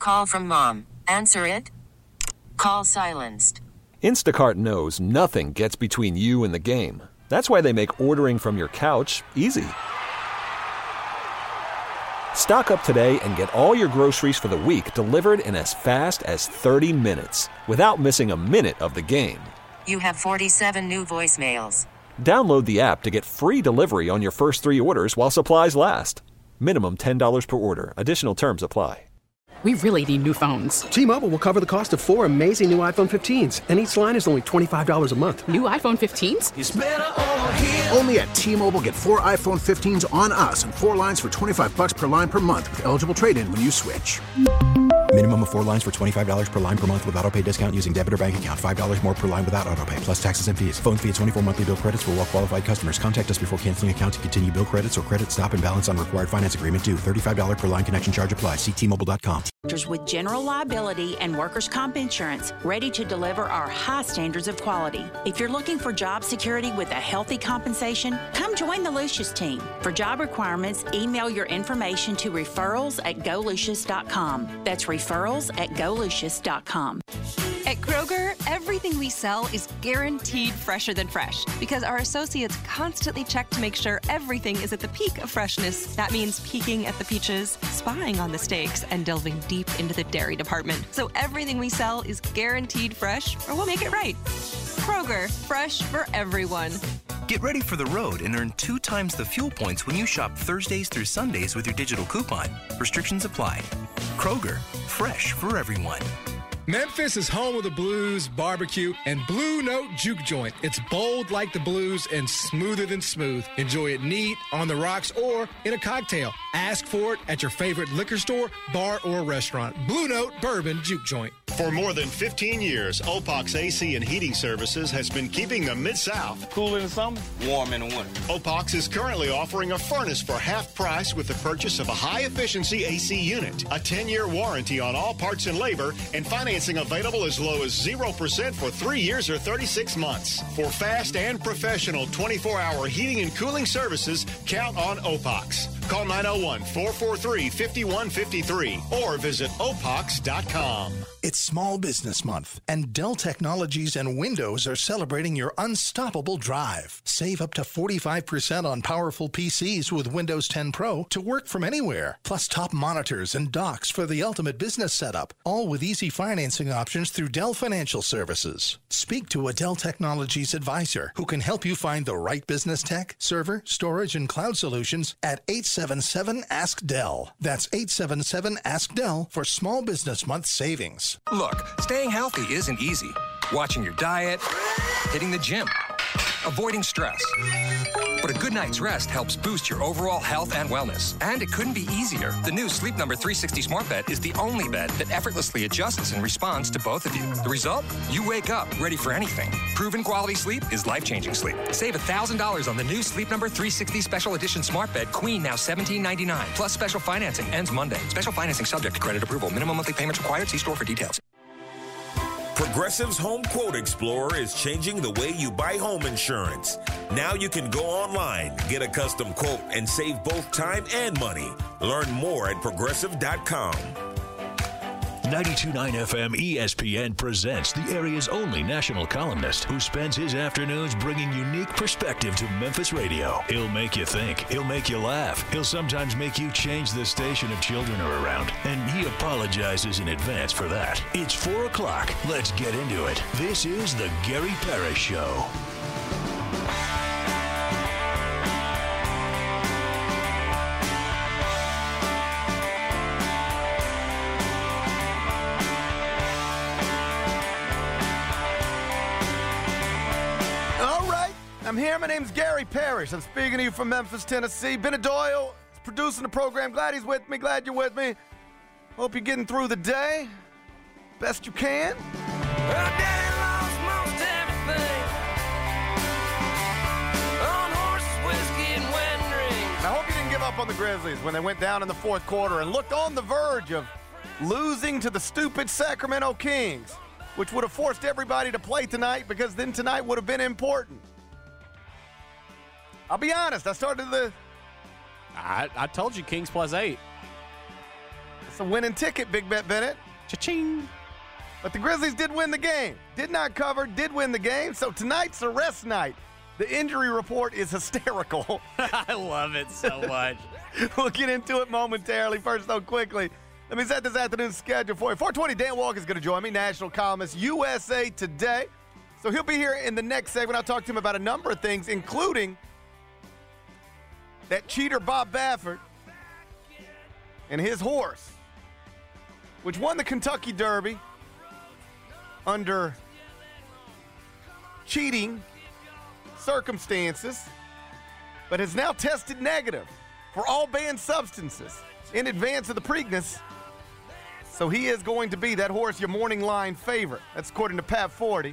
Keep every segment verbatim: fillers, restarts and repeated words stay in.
Call from mom. Answer it. Call silenced. Instacart knows nothing gets between you and the game. That's why they make ordering from your couch easy. Stock up today and get all your groceries for the week delivered in as fast as thirty minutes without missing a minute of the game. You have forty-seven new voicemails. Download the app to get free delivery on your first three orders while supplies last. Minimum ten dollars per order. Additional terms apply. We really need new phones. T-Mobile will cover the cost of four amazing new iPhone fifteens, and each line is only twenty-five dollars a month. New iPhone fifteens? It's better over here. Only at T-Mobile, get four iPhone fifteens on us and four lines for twenty-five bucks per line per month with eligible trade-in when you switch. Minimum of four lines for twenty-five dollars per line per month with autopay discount using debit or bank account. five dollars more per line without autopay, plus taxes and fees. Phone fee at twenty-four monthly bill credits for well-qualified customers. Contact us before canceling account to continue bill credits or credit stop and balance on required finance agreement due. thirty-five dollars per line connection charge applies. See T Mobile dot com. With general liability and workers' comp insurance, ready to deliver our high standards of quality. If you're looking for job security with a healthy compensation, come join the Lucius team. For job requirements, email your information to referrals at go lucius dot com. That's referrals at go lucius dot com. At Kroger, everything we sell is guaranteed fresher than fresh because our associates constantly check to make sure everything is at the peak of freshness. That means peeking at the peaches, spying on the steaks, and delving deep into the dairy department. So everything we sell is guaranteed fresh, or we'll make it right. Kroger, fresh for everyone. Get ready for the road and earn two times the fuel points when you shop Thursdays through Sundays with your digital coupon. Restrictions apply. Kroger, fresh for everyone. Memphis is home of the blues, barbecue, and Blue Note Juke Joint. It's bold like the blues and smoother than smooth. Enjoy it neat, on the rocks, or in a cocktail. Ask for it at your favorite liquor store, bar, or restaurant. Blue Note Bourbon Juke Joint. For more than fifteen years, Opox A C and Heating Services has been keeping the Mid-South cool in the summer, warm in the winter. Opox is currently offering a furnace for half price with the purchase of a high-efficiency A C unit, a ten-year warranty on all parts and labor, and financing available as low as zero percent for three years or thirty-six months. For fast and professional twenty-four hour heating and cooling services, count on Opox. Call nine oh one, four four three, five one five three or visit opox dot com. It's Small Business Month, and Dell Technologies and Windows are celebrating your unstoppable drive. Save up to forty-five percent on powerful P Cs with Windows ten Pro to work from anywhere, plus top monitors and docks for the ultimate business setup, all with easy financing options through Dell Financial Services. Speak to a Dell Technologies advisor who can help you find the right business tech, server, storage, and cloud solutions at eight seven seven, ask Dell. That's eight seven seven, ask Dell for Small Business Month savings. Look, staying healthy isn't easy. Watching your diet, hitting the gym, avoiding stress. But a good night's rest helps boost your overall health and wellness. And it couldn't be easier. The new Sleep Number three sixty Smart Bed is the only bed that effortlessly adjusts and responds to both of you. The result? You wake up ready for anything. Proven quality sleep is life-changing sleep. Save one thousand dollars on the new Sleep Number three sixty Special Edition Smart Bed Queen, now seventeen ninety-nine. Plus special financing ends Monday. Special financing subject to credit approval. Minimum monthly payments required. See store for details. Progressive's Home Quote Explorer is changing the way you buy home insurance. Now you can go online, get a custom quote, and save both time and money. Learn more at progressive dot com. ninety-two point nine F M E S P N presents the area's only national columnist who spends his afternoons bringing unique perspective to Memphis radio. He'll make you think. He'll make you laugh. He'll sometimes make you change the station if children are around. And he apologizes in advance for that. It's four o'clock. Let's get into it. This is the Gary Parrish Show. I'm here. My name's Gary Parrish. I'm speaking to you from Memphis, Tennessee. Benny Doyle is producing the program. Glad he's with me. Glad you're with me. Hope you're getting through the day best you can. Well, Daddy lost most everything on horses, whiskey, and wedding rings. I hope you didn't give up on the Grizzlies when they went down in the fourth quarter and looked on the verge of losing to the stupid Sacramento Kings, which would have forced everybody to play tonight because then tonight would have been important. I'll be honest, I started the... I, I told you Kings plus eight. It's a winning ticket, Big Bet Bennett. Cha-ching. But the Grizzlies did win the game. Did not cover, did win the game. So tonight's a rest night. The injury report is hysterical. I love it so much. We'll get into it momentarily. First, though, quickly, let me set this afternoon's schedule for you. four twenty, Dan Walker is going to join me, national columnist, U S A Today. So he'll be here in the next segment. I'll talk to him about a number of things, including that cheater Bob Baffert and his horse, which won the Kentucky Derby under cheating circumstances, but has now tested negative for all banned substances in advance of the Preakness. So he is going to be, that horse, your morning line favorite. That's according to Pat Forty.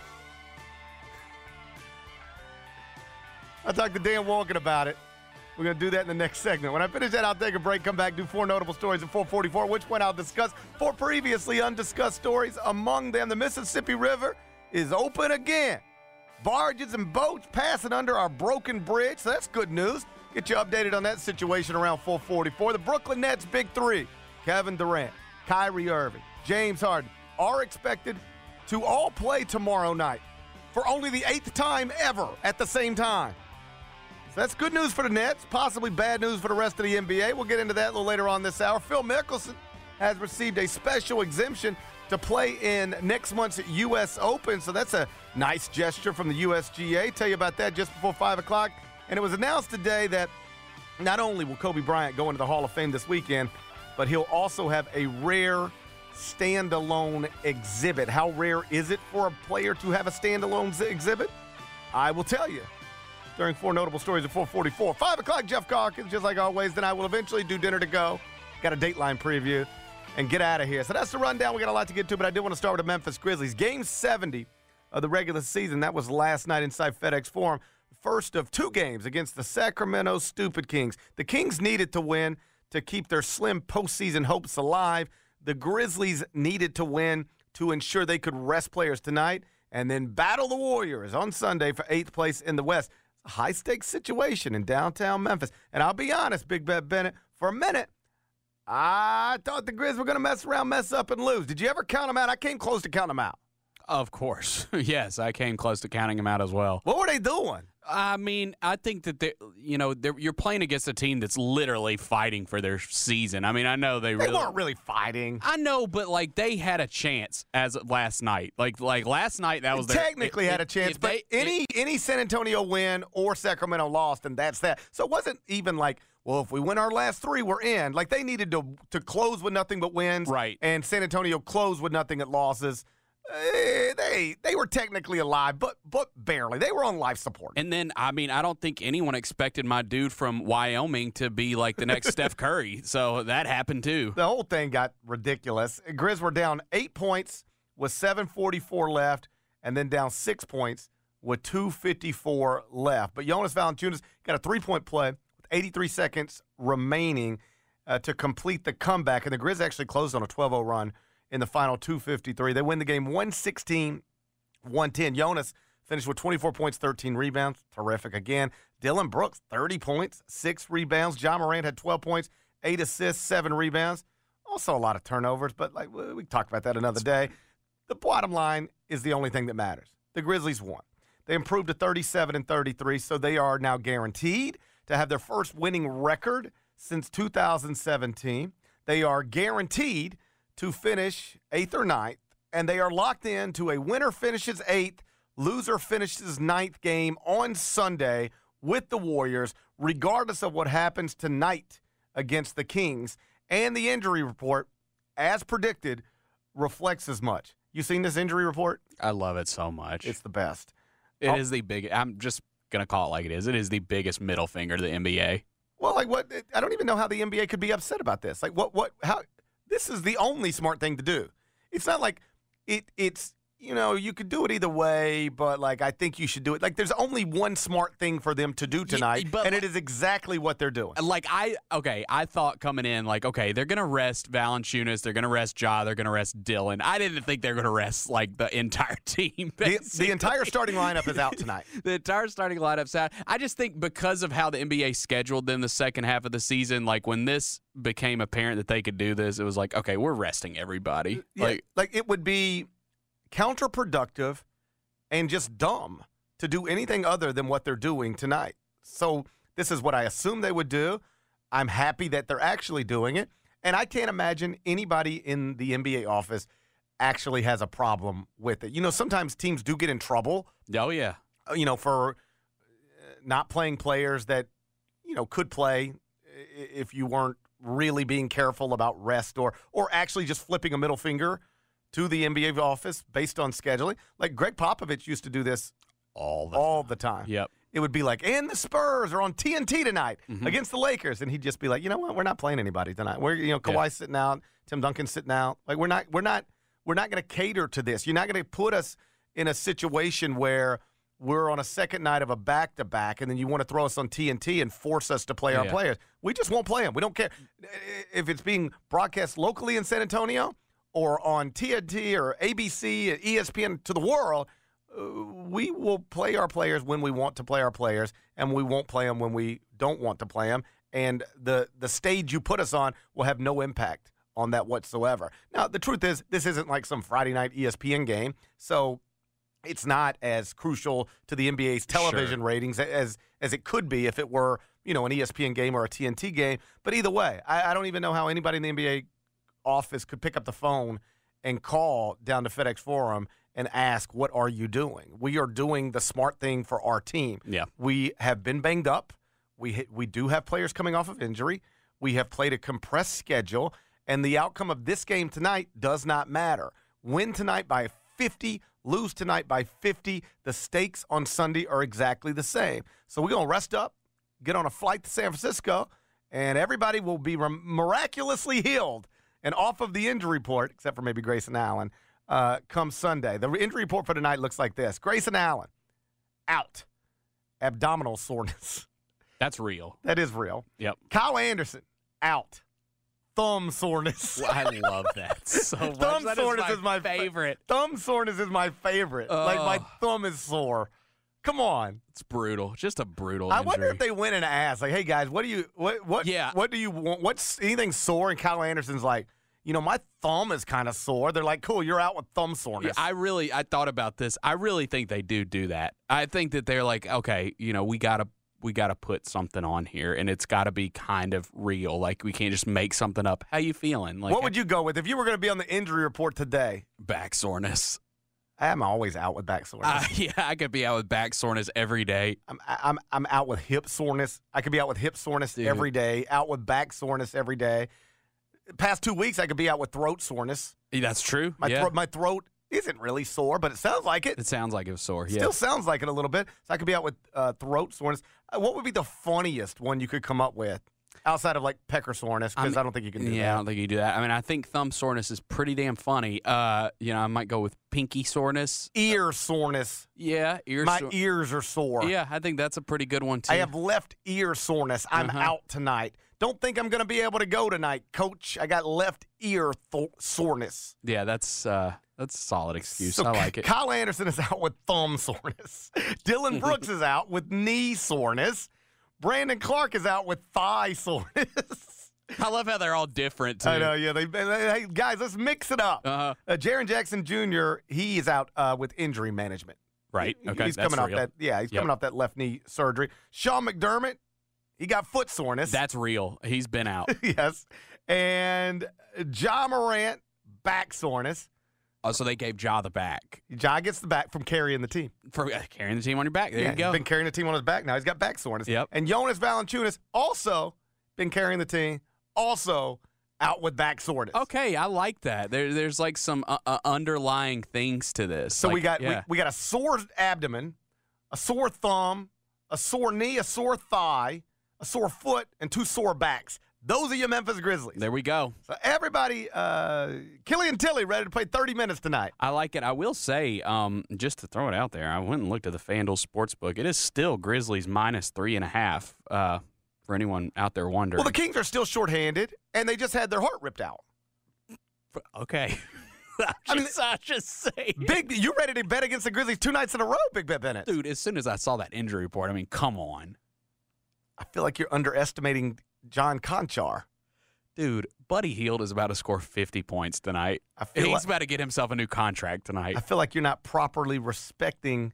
I talked to Dan Walken about it. We're going to do that in the next segment. When I finish that, I'll take a break, come back, do four notable stories at four forty-four, which one I'll discuss. Four previously undiscussed stories. Among them, the Mississippi River is open again. Barges and boats passing under our broken bridge, so that's good news. Get you updated on that situation around four forty-four. The Brooklyn Nets big three, Kevin Durant, Kyrie Irving, James Harden, are expected to all play tomorrow night for only the eighth time ever at the same time. So that's good news for the Nets, possibly bad news for the rest of the N B A. We'll get into that a little later on this hour. Phil Mickelson has received a special exemption to play in next month's U S Open, so that's a nice gesture from the U S G A. Tell you about that just before five o'clock. And it was announced today that not only will Kobe Bryant go into the Hall of Fame this weekend, but he'll also have a rare standalone exhibit. How rare is it for a player to have a standalone z- exhibit? I will tell you during four notable stories at four forty-four. five o'clock, Jeff Calkins, just like always. Then I will eventually do dinner to go. Got a Dateline preview and get out of here. So that's the rundown. We got a lot to get to, but I did want to start with the Memphis Grizzlies. Game seventy of the regular season. That was last night inside FedEx Forum. First of two games against the Sacramento Stupid Kings. The Kings needed to win to keep their slim postseason hopes alive. The Grizzlies needed to win to ensure they could rest players tonight and then battle the Warriors on Sunday for eighth place in the West. It's a high-stakes situation in downtown Memphis. And I'll be honest, Big Bet Bennett, for a minute, I thought the Grizz were going to mess around, mess up, and lose. Did you ever count them out? I came close to counting them out. Of course. Yes, I came close to counting them out as well. What were they doing? I mean, I think that they, you know, you're playing against a team that's literally fighting for their season. I mean, I know they, they really weren't really fighting. I know, but like they had a chance as of last night. Like like last night, that was they their, technically it, had a chance. it, but they, any it, any San Antonio win or Sacramento lost, and that's that. So it wasn't even like, well, if we win our last three, we're in. Like they needed to to close with nothing but wins, right? And San Antonio closed with nothing but losses. Uh, they they were technically alive, but but barely. They were on life support. And then, I mean, I don't think anyone expected my dude from Wyoming to be like the next Steph Curry. So that happened too. The whole thing got ridiculous. Grizz were down eight points with seven forty-four left, and then down six points with two fifty-four left. But Jonas Valanciunas got a three-point play with eighty-three seconds remaining uh, to complete the comeback, and the Grizz actually closed on a twelve oh run in the final two fifty-three. They win the game one sixteen one ten. Jonas finished with twenty-four points, thirteen rebounds. Terrific again. Dylan Brooks, thirty points, six rebounds. Ja Morant had twelve points, eight assists, seven rebounds. Also a lot of turnovers, but like we can talk about that another day. The bottom line is the only thing that matters. The Grizzlies won. They improved to thirty-seven and thirty-three, so they are now guaranteed to have their first winning record since two thousand seventeen. They are guaranteed to finish eighth or ninth, and they are locked in to a winner finishes eighth, loser finishes ninth game on Sunday with the Warriors, regardless of what happens tonight against the Kings. And the injury report, as predicted, reflects as much. You seen this injury report? I love it so much. It's the best. It oh. is the big. I'm just going to call it like it is. It is the biggest middle finger to the N B A. Well, like what? I don't even know how the N B A could be upset about this. Like what? What? How? This is the only smart thing to do. It's not like it. It's you know, you could do it either way, but, like, I think you should do it. Like, there's only one smart thing for them to do tonight, Yeah, but- and it is exactly what they're doing. Like, I, okay, I thought coming in, like, okay, they're going to rest Valanciunas, they're going to rest Ja, they're going to rest Dylan. I didn't think they were going to rest, like, the entire team. The, the entire starting lineup is out tonight. The entire starting lineup's out. I just think because of how the N B A scheduled them the second half of the season, like, when this became apparent that they could do this, it was like, okay, we're resting everybody. Yeah, Like, like, it would be counterproductive and just dumb to do anything other than what they're doing tonight. So this is what I assume they would do. I'm happy that they're actually doing it. And I can't imagine anybody in the N B A office actually has a problem with it. You know, sometimes teams do get in trouble. Oh, yeah. You know, for not playing players that, you know, could play if you weren't really being careful about rest or or actually just flipping a middle finger to the N B A office based on scheduling. Like Greg Popovich used to do this all the all time. the time. Yep. It would be like, and the Spurs are on T N T tonight Mhm. against the Lakers, and he'd just be like, you know what, we're not playing anybody tonight. We're you know Kawhi's Yeah. sitting out, Tim Duncan's sitting out. Like we're not we're not we're not going to cater to this. You're not going to put us in a situation where we're on a second night of a back to back, and then you want to throw us on T N T and force us to play our Yeah. players. We just won't play them. We don't care if it's being broadcast locally in San Antonio or on T N T or A B C, E S P N to the world. Uh, we will play our players when we want to play our players, and we won't play them when we don't want to play them. And the the stage you put us on will have no impact on that whatsoever. Now, the truth is, this isn't like some Friday night E S P N game, so it's not as crucial to the N B A's television Sure. ratings as as it could be if it were, you know, an E S P N game or a T N T game. But either way, I, I don't even know how anybody in the N B A office could pick up the phone and call down to FedEx Forum and ask, what are you doing? We are doing the smart thing for our team. Yeah. We have been banged up. We we do have players coming off of injury. We have played a compressed schedule, and the outcome of this game tonight does not matter. Win tonight by fifty, lose tonight by fifty. The stakes on Sunday are exactly the same. So we're going to rest up, get on a flight to San Francisco, and everybody will be miraculously healed and off of the injury report, except for maybe Grayson Allen, uh, come Sunday. The injury report for tonight looks like this. Grayson Allen, out. Abdominal soreness. That's real. That is real. Yep. Kyle Anderson, out. Thumb soreness. Well, I love that so much. Thumb That soreness is my is my favorite. Thumb soreness is my favorite. Like my Oh. thumb is sore. Come on. It's brutal. Just a brutal I injury. wonder if they went and asked, like, hey guys, what do you what what Yeah. what do you want? What's anything sore? And Kyle Anderson's like, you know, my thumb is kind of sore. They're like, cool, you're out with thumb soreness. Yeah, I really, I thought about this. I really think they do do that. I think that they're like, okay, you know, we gotta, we gotta put something on here, and it's got to be kind of real. Like we can't just make something up. How you feeling? Like, what would you go with if you were going to be on the injury report today? back soreness? I'm always out with back soreness. Uh, yeah, I could be out with back soreness every day. I'm I'm I'm out with hip soreness. I could be out with hip soreness Dude. every day. Out with back soreness every day. Past two weeks, I could be out with throat soreness. Yeah, that's true. My yeah, throat, my throat isn't really sore, but it sounds like it. it sounds like it was sore. Yeah. Still sounds like it a little bit. So I could be out with uh, throat soreness. Uh, what would be the funniest one you could come up with outside of like pecker soreness? Because I, I'm- don't think you can do yeah, that. I don't think you do that. I mean, I think thumb soreness is pretty damn funny. Uh, you know, I might go with pinky soreness. Ear soreness. Yeah, ear. My sore- ears are sore. Yeah, I think that's a pretty good one too. I have left ear soreness. I'm Uh-huh. out tonight. Don't think I'm going to be able to go tonight, Coach. I got left ear th- soreness. Yeah, that's uh, that's a solid excuse. So I like it. Kyle Anderson is out with thumb soreness. Dylan Brooks is out with knee soreness. Brandon Clark is out with thigh soreness. I love how they're all different too. I know, yeah. They, they, hey, guys, let's mix it up. Uh-huh. Uh, Jaren Jackson Junior, he is out uh, with injury management. Right. Okay. He's that's coming off real. that. Yeah, he's Yep. coming off that left knee surgery. Sean McDermott, he got foot soreness. That's real. He's been out. yes. And John Morant, back soreness. Oh, so they gave Ja the back Ja gets the back from carrying the team. for uh, carrying the team on your back. There yeah, you go. He's been carrying the team on his back. Now he's got back soreness. Yep. And Jonas Valanciunas also been carrying the team, also out with back soreness. Okay, I like that. There, there's like some uh, uh, underlying things to this. So Like, we got yeah. we, we got a sore abdomen, a sore thumb, a sore knee, a sore thigh, a sore foot, and two sore backs. Those are your Memphis Grizzlies. There we go. So everybody, uh, Killian Tilly ready to play thirty minutes tonight. I like it. I will say, um, just to throw it out there, I went and looked at the FanDuel Sportsbook. It is still Grizzlies minus three and a half uh, for anyone out there wondering. Well, the Kings are still shorthanded, and they just had their heart ripped out. Okay. I'm I mean, just, I'm just saying. Big, you ready to bet against the Grizzlies two nights in a row, Big Bet Bennett? Dude, as soon as I saw that injury report, I mean, come on. I feel like you're underestimating John Conchar. Dude, Buddy Hield is about to score fifty points tonight. I feel He's like, about to get himself a new contract tonight. I feel like you're not properly respecting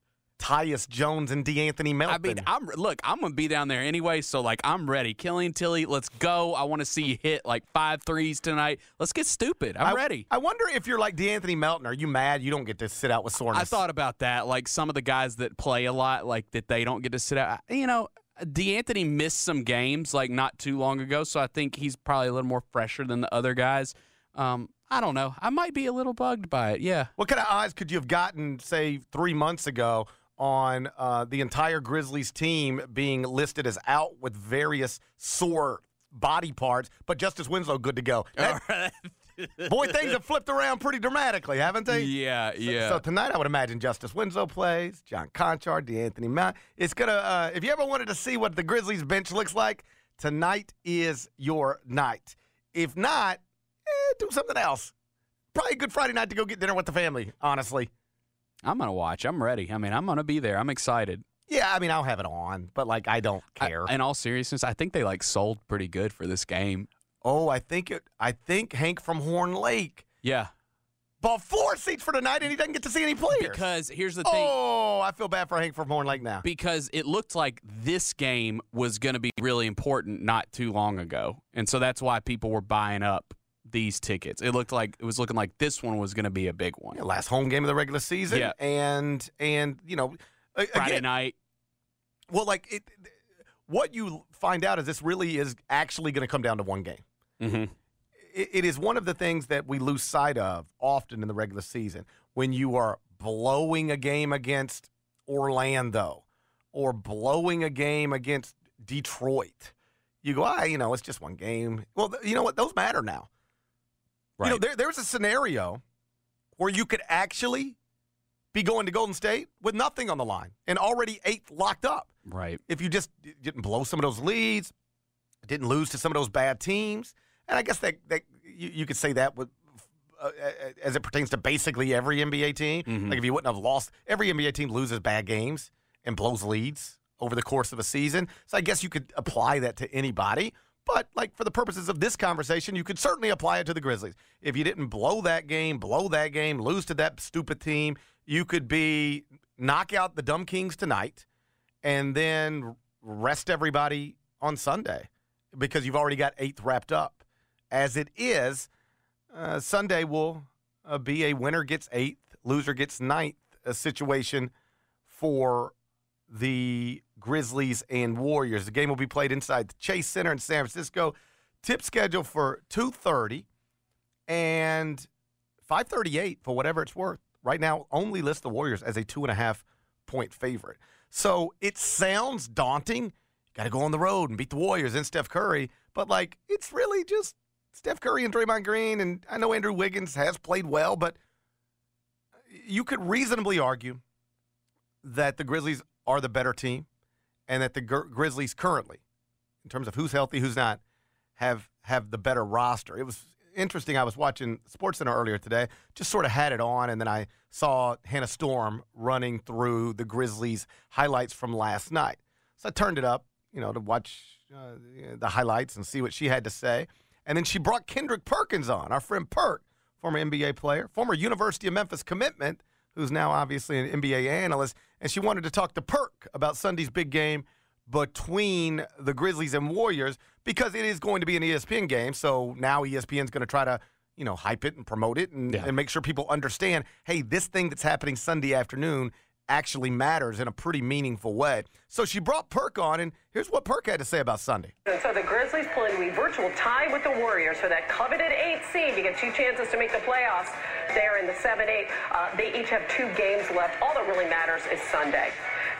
Tyus Jones and DeAnthony Melton. I mean, I'm look, I'm going to be down there anyway, so, like, I'm ready. Killian Tilly, let's go. I want to see you hit, like, five threes tonight. Let's get stupid. I'm I, ready. I wonder if you're like DeAnthony Melton. Are you mad you don't get to sit out with soreness? I thought about that. Like, some of the guys that play a lot, like, that they don't get to sit out. You know, DeAnthony missed some games, like, not too long ago, so I think he's probably a little more fresher than the other guys. Um, I don't know. I might be a little bugged by it, yeah. What kind of odds could you have gotten, say, three months ago on uh, the entire Grizzlies team being listed as out with various sore body parts, but Justice Winslow good to go? That, boy, things have flipped around pretty dramatically, haven't they? Yeah, yeah. So, so tonight I would imagine Justice Winslow plays, John Conchar, DeAnthony Melton. It's going to, uh, if you ever wanted to see what the Grizzlies bench looks like, tonight is your night. If not, eh, do something else. Probably a good Friday night to go get dinner with the family, honestly. I'm going to watch. I'm ready. I mean, I'm going to be there. I'm excited. Yeah, I mean, I'll have it on, but, like, I don't care. I, in all seriousness, I think they, like, sold pretty good for this game. Oh, I think it. I think Hank from Horn Lake Yeah. bought four seats for tonight, and he doesn't get to see any players. Because here's the thing. Oh, I feel bad for Hank from Horn Lake now. Because it looked like this game was going to be really important not too long ago. And so that's why people were buying up these tickets. It looked like it was looking like this one was going to be a big one. Yeah, last home game of the regular season. Yeah. And, and you know, Friday again, night. Well, like, it, what you find out is this really is actually going to come down to one game. Mm-hmm. It, it is one of the things that we lose sight of often in the regular season. When you are blowing a game against Orlando or blowing a game against Detroit, you go, ah, you know, it's just one game. Well, th- you know what? Those matter now. Right. You know, there, there's a scenario where you could actually be going to Golden State with nothing on the line and already eighth locked up. Right. If you just didn't blow some of those leads, didn't lose to some of those bad teams. And I guess that, that you, you could say that with, uh, as it pertains to basically every N B A team. Mm-hmm. Like if you wouldn't have lost, every N B A team loses bad games and blows leads over the course of a season. So I guess you could apply that to anybody. But, like, for the purposes of this conversation, you could certainly apply it to the Grizzlies. If you didn't blow that game, blow that game, lose to that stupid team, you could be knock out the dumb Kings tonight and then rest everybody on Sunday because you've already got eighth wrapped up. As it is, uh, Sunday will uh, be a winner gets eighth, loser gets ninth a situation for the Grizzlies and Warriors. The game will be played inside the Chase Center in San Francisco. Tip schedule for two thirty and five thirty-eight for whatever it's worth. Right now, only lists the Warriors as a two and a half point favorite. So it sounds daunting. Got to go on the road and beat the Warriors and Steph Curry. But, like, it's really just Steph Curry and Draymond Green. And I know Andrew Wiggins has played well, but you could reasonably argue that the Grizzlies are the better team and that the Gri- Grizzlies currently, in terms of who's healthy, who's not, have have the better roster. It was interesting. I was watching SportsCenter earlier today, just sort of had it on, and then I saw Hannah Storm running through the Grizzlies highlights from last night. So I turned it up, you know, to watch uh, the highlights and see what she had to say. And then she brought Kendrick Perkins on, our friend Perk, former N B A player, former University of Memphis commitment, who's now obviously an N B A analyst, and she wanted to talk to Perk about Sunday's big game between the Grizzlies and Warriors because it is going to be an E S P N game, so now E S P N's going to try to, you know, hype it and promote it and, yeah. and make sure people understand, hey, this thing that's happening Sunday afternoon actually matters in a pretty meaningful way. So she brought Perk on, and here's what Perk had to say about Sunday. And so the Grizzlies pulling a virtual tie with the Warriors for that coveted eighth seed to get two chances to make the playoffs there in the seven eight. Uh, they each have two games left. All that really matters is Sunday.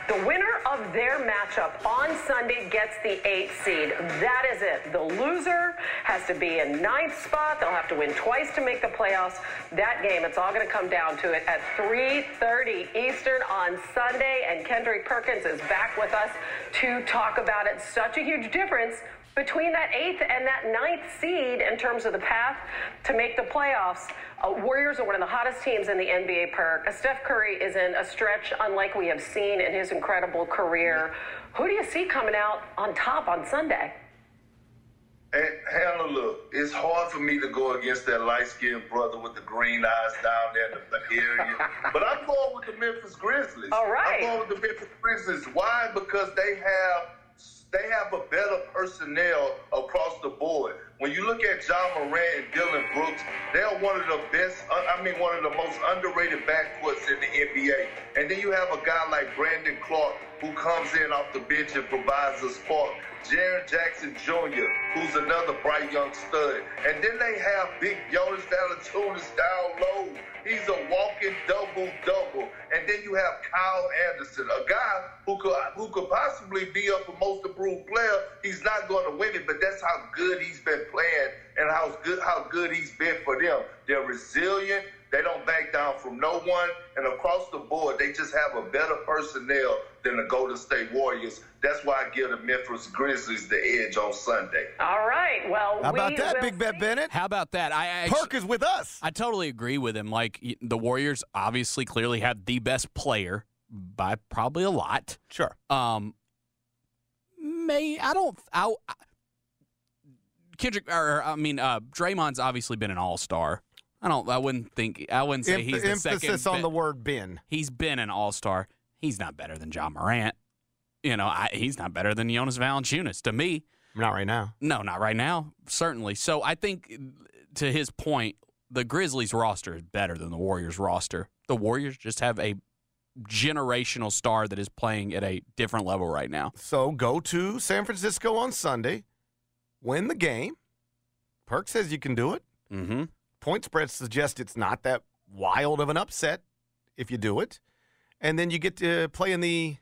The winner of their matchup on Sunday gets the eighth seed. That is it. The loser has to be in ninth spot. They'll have to win twice to make the playoffs. That game, it's all going to come down to it at three thirty Eastern on Sunday. And Kendrick Perkins is back with us to talk about it. Such a huge difference between that eighth and that ninth seed in terms of the path to make the playoffs. Uh, Warriors are one of the hottest teams in the N B A, Perk. Uh, Steph Curry is in a stretch unlike we have seen in his incredible career. Who do you see coming out on top on Sunday? Hey, Hannah, look, it's hard for me to go against that light-skinned brother with the green eyes down there in the Bay Area. But I'm going with the Memphis Grizzlies. All right. I'm going with the Memphis Grizzlies. Why? Because they have they have a better personnel across the board. When you look at Ja Morant and Dillon Brooks, they're one of the best, I mean, one of the most underrated backcourts in the N B A. And then you have a guy like Brandon Clark who comes in off the bench and provides a spark. Jaren Jackson Junior, who's another bright young stud. And then they have big Jonas Valanciunas down low. He's a walking double-double. And then you have Kyle Anderson, a guy who could who could possibly be up for most improved player. He's not going to win it, but that's how good he's been playing and how good how good he's been for them. They're resilient. They don't back down from no one. And across the board, they just have a better personnel than the Golden State Warriors. That's why I give the Memphis Grizzlies the edge on Sunday. All right. Well, how about we that, will Big Bet Bennett? How about that? I actually, Perk is with us. I totally agree with him. Like, the Warriors obviously clearly have the best player by probably a lot. Sure. Um, may I don't. I, I, Kendrick, or I mean, uh, Draymond's obviously been an all-star. I don't. I wouldn't think. I wouldn't say Emph- he's the emphasis second. Emphasis on be- the word "been." He's been an all-star. He's not better than Ja Morant. You know, I, he's not better than Jonas Valanciunas to me. Not right now. No, not right now. Certainly. So I think, to his point, the Grizzlies roster is better than the Warriors roster. The Warriors just have a generational star that is playing at a different level right now. So go to San Francisco on Sunday, win the game. Perk says you can do it. Mm-hmm. Point spread suggests it's not that wild of an upset if you do it. And then you get to play in the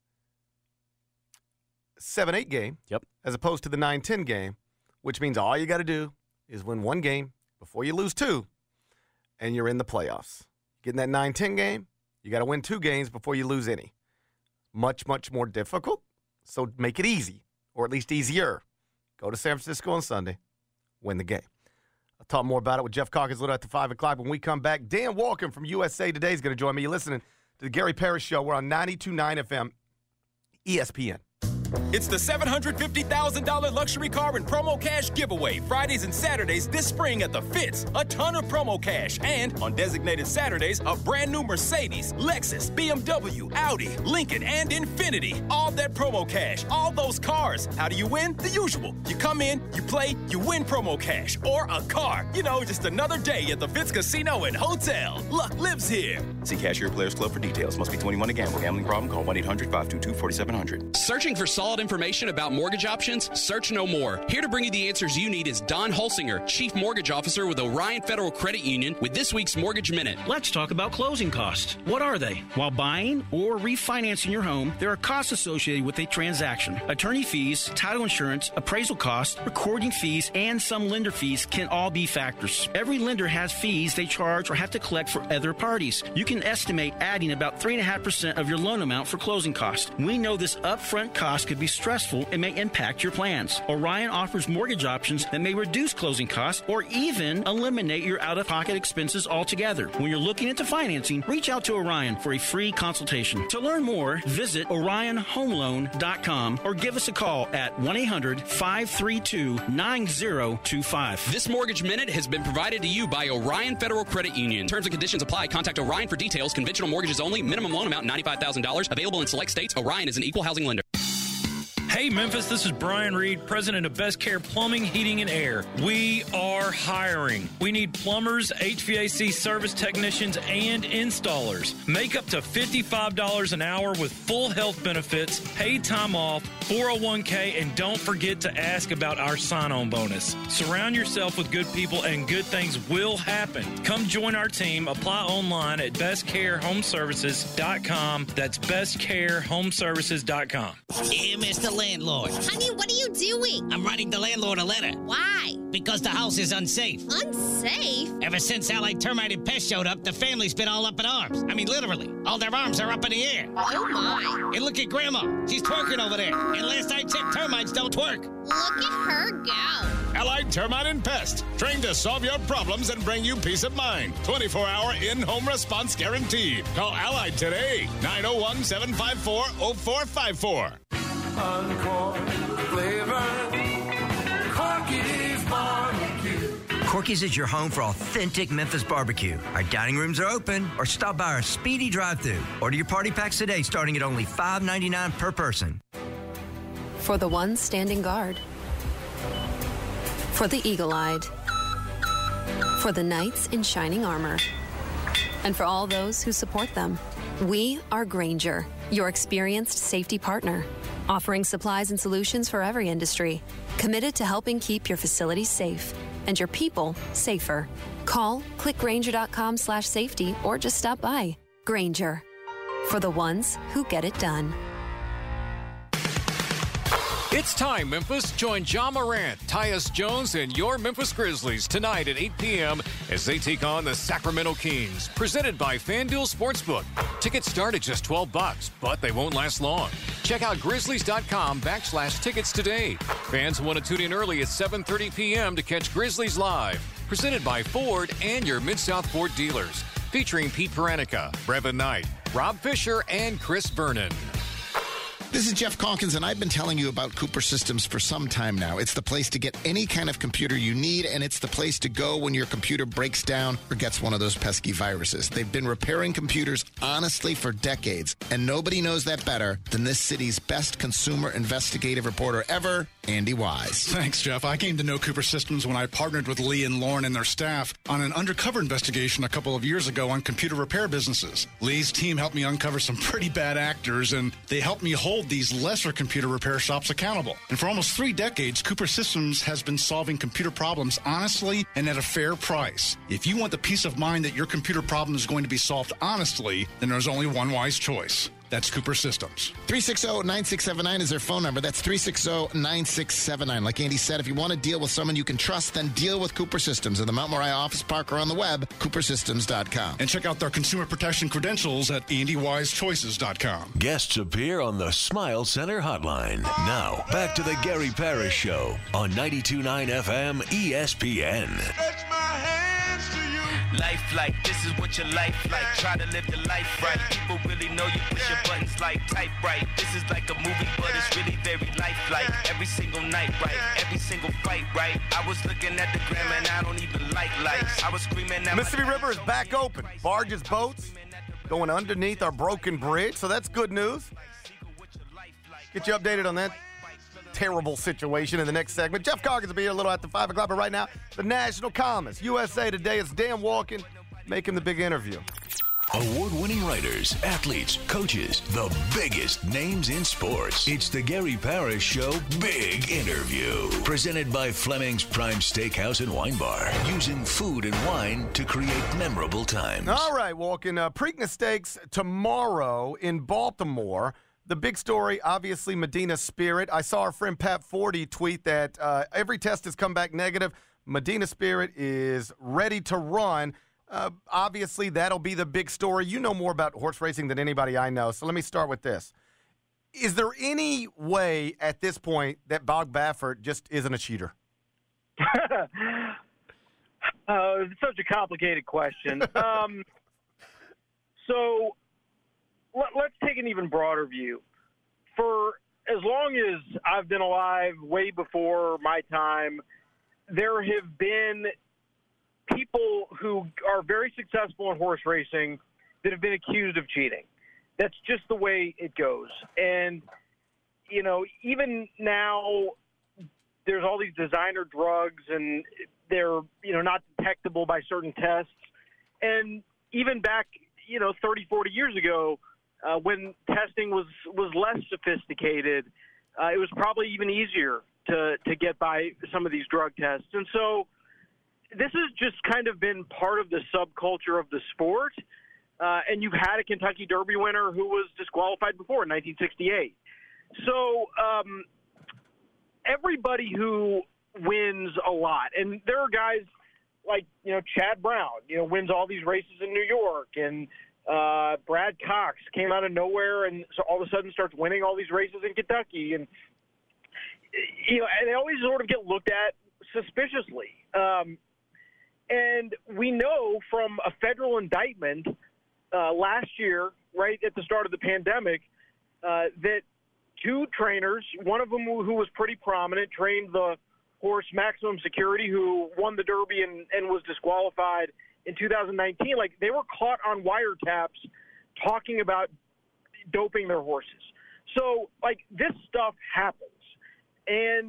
seven eight game yep. as opposed to the nine ten game, which means all you got to do is win one game before you lose two, and you're in the playoffs. Getting that nine ten game, you got to win two games before you lose any. Much, much more difficult, so make it easy, or at least easier. Go to San Francisco on Sunday, win the game. I'll talk more about it with Jeff Calkins a little after five o'clock when we come back. Dan Walken from U S A Today is going to join me. You're listening to the Gary Parrish Show. We're on ninety-two point nine F M, E S P N. It's the seven hundred fifty thousand dollars luxury car and promo cash giveaway Fridays and Saturdays this spring at the Fitz. A ton of promo cash. And on designated Saturdays, a brand new Mercedes, Lexus, B M W, Audi, Lincoln, and Infiniti. All that promo cash. All those cars. How do you win? The usual. You come in, you play, you win promo cash. Or a car. You know, just another day at the Fitz Casino and Hotel. Luck lives here. See Cashier Players Club for details. Must be twenty-one to gamble. Gambling problem? Call one eight hundred five two two four seven zero zero. Searching for solid information about mortgage options? Search no more. Here to bring you the answers you need is Don Holsinger, Chief Mortgage Officer with Orion Federal Credit Union, with this week's Mortgage Minute. Let's talk about closing costs. What are they? While buying or refinancing your home, there are costs associated with a transaction. Attorney fees, title insurance, appraisal costs, recording fees, and some lender fees can all be factors. Every lender has fees they charge or have to collect for other parties. You can estimate adding about three point five percent of your loan amount for closing costs. We know this upfront cost could be stressful and may impact your plans. Orion offers mortgage options that may reduce closing costs or even eliminate your out-of-pocket expenses altogether. When you're looking into financing, reach out to Orion for a free consultation. To learn more, visit orion home loan dot com or give us a call at one eight hundred five three two nine zero two five. This Mortgage Minute has been provided to you by Orion Federal Credit Union. Terms and conditions apply. Contact Orion for details. Conventional mortgages only. Minimum loan amount ninety-five thousand dollars. Available in select states. Orion is an equal housing lender. Hey Hey, Memphis, this is Brian Reed, president of Best Care Plumbing, Heating, and Air. We are hiring. We need plumbers, H V A C service technicians, and installers. Make up to fifty-five dollars an hour with full health benefits, paid time off, four oh one k, and don't forget to ask about our sign-on bonus. Surround yourself with good people, and good things will happen. Come join our team. Apply online at best care home services dot com. That's best care home services dot com. Here, Mister Landlord. Honey, what are you doing? I'm writing the landlord a letter. Why? Because the house is unsafe. Unsafe? Ever since Allied Termite and Pest showed up, the family's been all up in arms. I mean, literally. All their arms are up in the air. Oh, my. And look at Grandma. She's twerking over there. And last I checked, termites don't twerk. Look at her go. Allied Termite and Pest. Trained to solve your problems and bring you peace of mind. twenty-four hour in-home response guaranteed. Call Allied today. nine oh one, seven five four, oh four five four. Uncorked flavor. Corky's Barbecue. Corky's is your home for authentic Memphis barbecue. Our dining rooms are open, or stop by our speedy drive-thru. Order your party packs today starting at only five ninety-nine per person. For the ones standing guard. For the eagle-eyed. For the knights in shining armor. And for all those who support them. We are Grainger, your experienced safety partner, offering supplies and solutions for every industry, committed to helping keep your facilities safe and your people safer. Call click grainger dot com slash safety or just stop by. Grainger, for the ones who get it done. It's time, Memphis. Join John Morant, Tyus Jones, and your Memphis Grizzlies tonight at eight p.m. as they take on the Sacramento Kings. Presented by FanDuel Sportsbook. Tickets start at just twelve bucks, but they won't last long. Check out grizzlies.com backslash tickets today. Fans want to tune in early at seven thirty p.m. to catch Grizzlies live. Presented by Ford and your Mid-South Ford dealers. Featuring Pete Peranica, Brevin Knight, Rob Fisher, and Chris Vernon. This is Jeff Calkins, and I've been telling you about Cooper Systems for some time now. It's the place to get any kind of computer you need, and it's the place to go when your computer breaks down or gets one of those pesky viruses. They've been repairing computers honestly for decades, and nobody knows that better than this city's best consumer investigative reporter ever, Andy Wise. Thanks, Jeff. I came to know Cooper Systems when I partnered with Lee and Lauren and their staff on an undercover investigation a couple of years ago on computer repair businesses. Lee's team helped me uncover some pretty bad actors, and they helped me hold these lesser computer repair shops accountable. And for almost three decades, Cooper Systems has been solving computer problems honestly and at a fair price. If you want the peace of mind that your computer problem is going to be solved honestly, then there's only one wise choice. That's Cooper Systems. three six zero, nine six seven nine is their phone number. That's three six zero, nine six seven nine. Like Andy said, if you want to deal with someone you can trust, then deal with Cooper Systems in the Mount Moriah Office Park or on the web, cooper systems dot com. And check out their consumer protection credentials at andy wise choices dot com. Guests appear on the Smile Center Hotline. Now, back to the Gary Parrish Show on ninety-two point nine F M E S P N. Life like, this is what your life like. Try to live the life right. People really know you push your buttons like type right. This is like a movie, but it's really very lifelike. Every single night, right? Every single fight, right? I was looking at the gram and I don't even like lights. I was screaming at Mississippi River is back open. Barges, boats going underneath our broken bridge, so that's good news. Get you updated on that terrible situation in the next segment. Jeff Calkins will be here a little after five o'clock, but right now, the national columnist, U S A Today, is Dan Walken making the big interview. Award-winning writers, athletes, coaches, the biggest names in sports. It's the Gary Parrish Show Big Interview. Presented by Fleming's Prime Steakhouse and Wine Bar. Using food and wine to create memorable times. All right, Walken. Uh, Preakness Steaks tomorrow in Baltimore. The big story, obviously, Medina Spirit. I saw our friend Pat Forty tweet that uh, every test has come back negative. Medina Spirit is ready to run. Uh, obviously, that'll be the big story. You know more about horse racing than anybody I know, so let me start with this. Is there any way at this point that Bob Baffert just isn't a cheater? uh, it's such a complicated question. um, so... Let's take an even broader view. For as long as I've been alive, way before my time, there have been people who are very successful in horse racing that have been accused of cheating. That's just the way it goes. And you know, even now there's all these designer drugs and they're, you know, not detectable by certain tests. And even back, you know, thirty, forty years ago, uh, when testing was, was less sophisticated, uh, it was probably even easier to, to get by some of these drug tests. And so this has just kind of been part of the subculture of the sport. Uh, and you've had a Kentucky Derby winner who was disqualified before in nineteen sixty-eight. So um, everybody who wins a lot, and there are guys like, you know, Chad Brown, you know, wins all these races in New York, and uh, Brad Cox came out of nowhere and so all of a sudden starts winning all these races in Kentucky. And, you know, and they always sort of get looked at suspiciously. Um, and we know from a federal indictment uh, last year, right at the start of the pandemic, uh, that two trainers, one of them who, who was pretty prominent, trained the horse Maximum Security, who won the Derby and, and was disqualified in two thousand nineteen. Like, they were caught on wiretaps talking about doping their horses. So, like, this stuff happens. And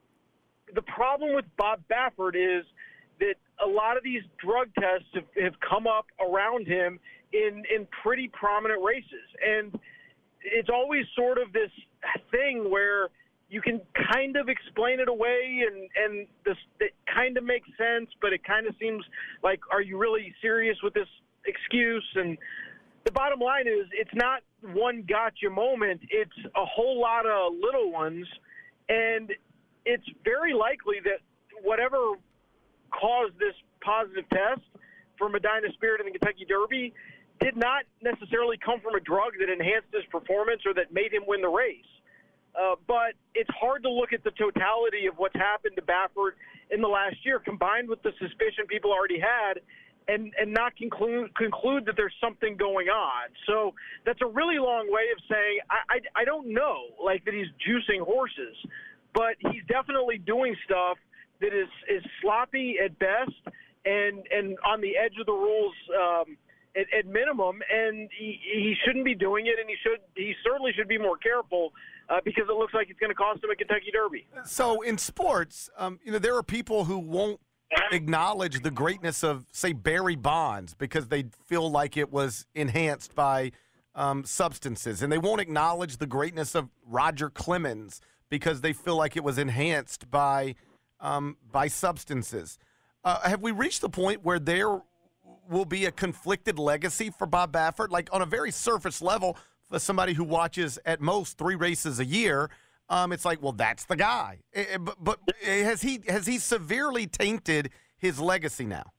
the problem with Bob Baffert is that a lot of these drug tests have, have come up around him in, in pretty prominent races. And it's always sort of this thing where you can kind of explain it away and, and this, it kind of makes sense, but it kind of seems like, are you really serious with this excuse? And the bottom line is it's not one gotcha moment. It's a whole lot of little ones. And it's very likely that whatever caused this positive test for Medina Spirit in the Kentucky Derby did not necessarily come from a drug that enhanced his performance or that made him win the race. Uh, but it's hard to look at the totality of what's happened to Baffert in the last year, combined with the suspicion people already had, and, and not conclude, conclude that there's something going on. So that's a really long way of saying I, I, I don't know, like, that he's juicing horses, but he's definitely doing stuff that is, is sloppy at best and, and on the edge of the rules um, at, at minimum, and he, he shouldn't be doing it, and he should he certainly should be more careful uh, because it looks like it's going to cost him a Kentucky Derby. So in sports, um, you know, there are people who won't acknowledge the greatness of, say, Barry Bonds because they feel like it was enhanced by um, substances, and they won't acknowledge the greatness of Roger Clemens because they feel like it was enhanced by um, by substances. Uh, have we reached the point where there will be a conflicted legacy for Bob Baffert? Like, on a very surface level, for somebody who watches at most three races a year, um, it's like, well, that's the guy. Uh, but, but has he has he severely tainted his legacy now?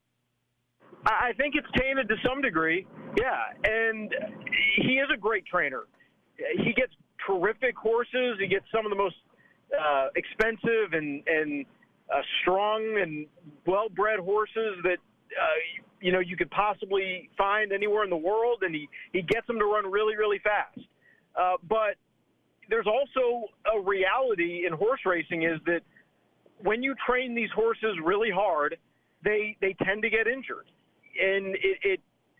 I think it's tainted to some degree, yeah. And he is a great trainer. He gets terrific horses. He gets some of the most uh, expensive and, and uh, strong and well-bred horses that uh, you know you could possibly find anywhere in the world, and he, he gets them to run really, really fast. Uh, but there's also a reality in horse racing is that when you train these horses really hard, they they tend to get injured, and it, it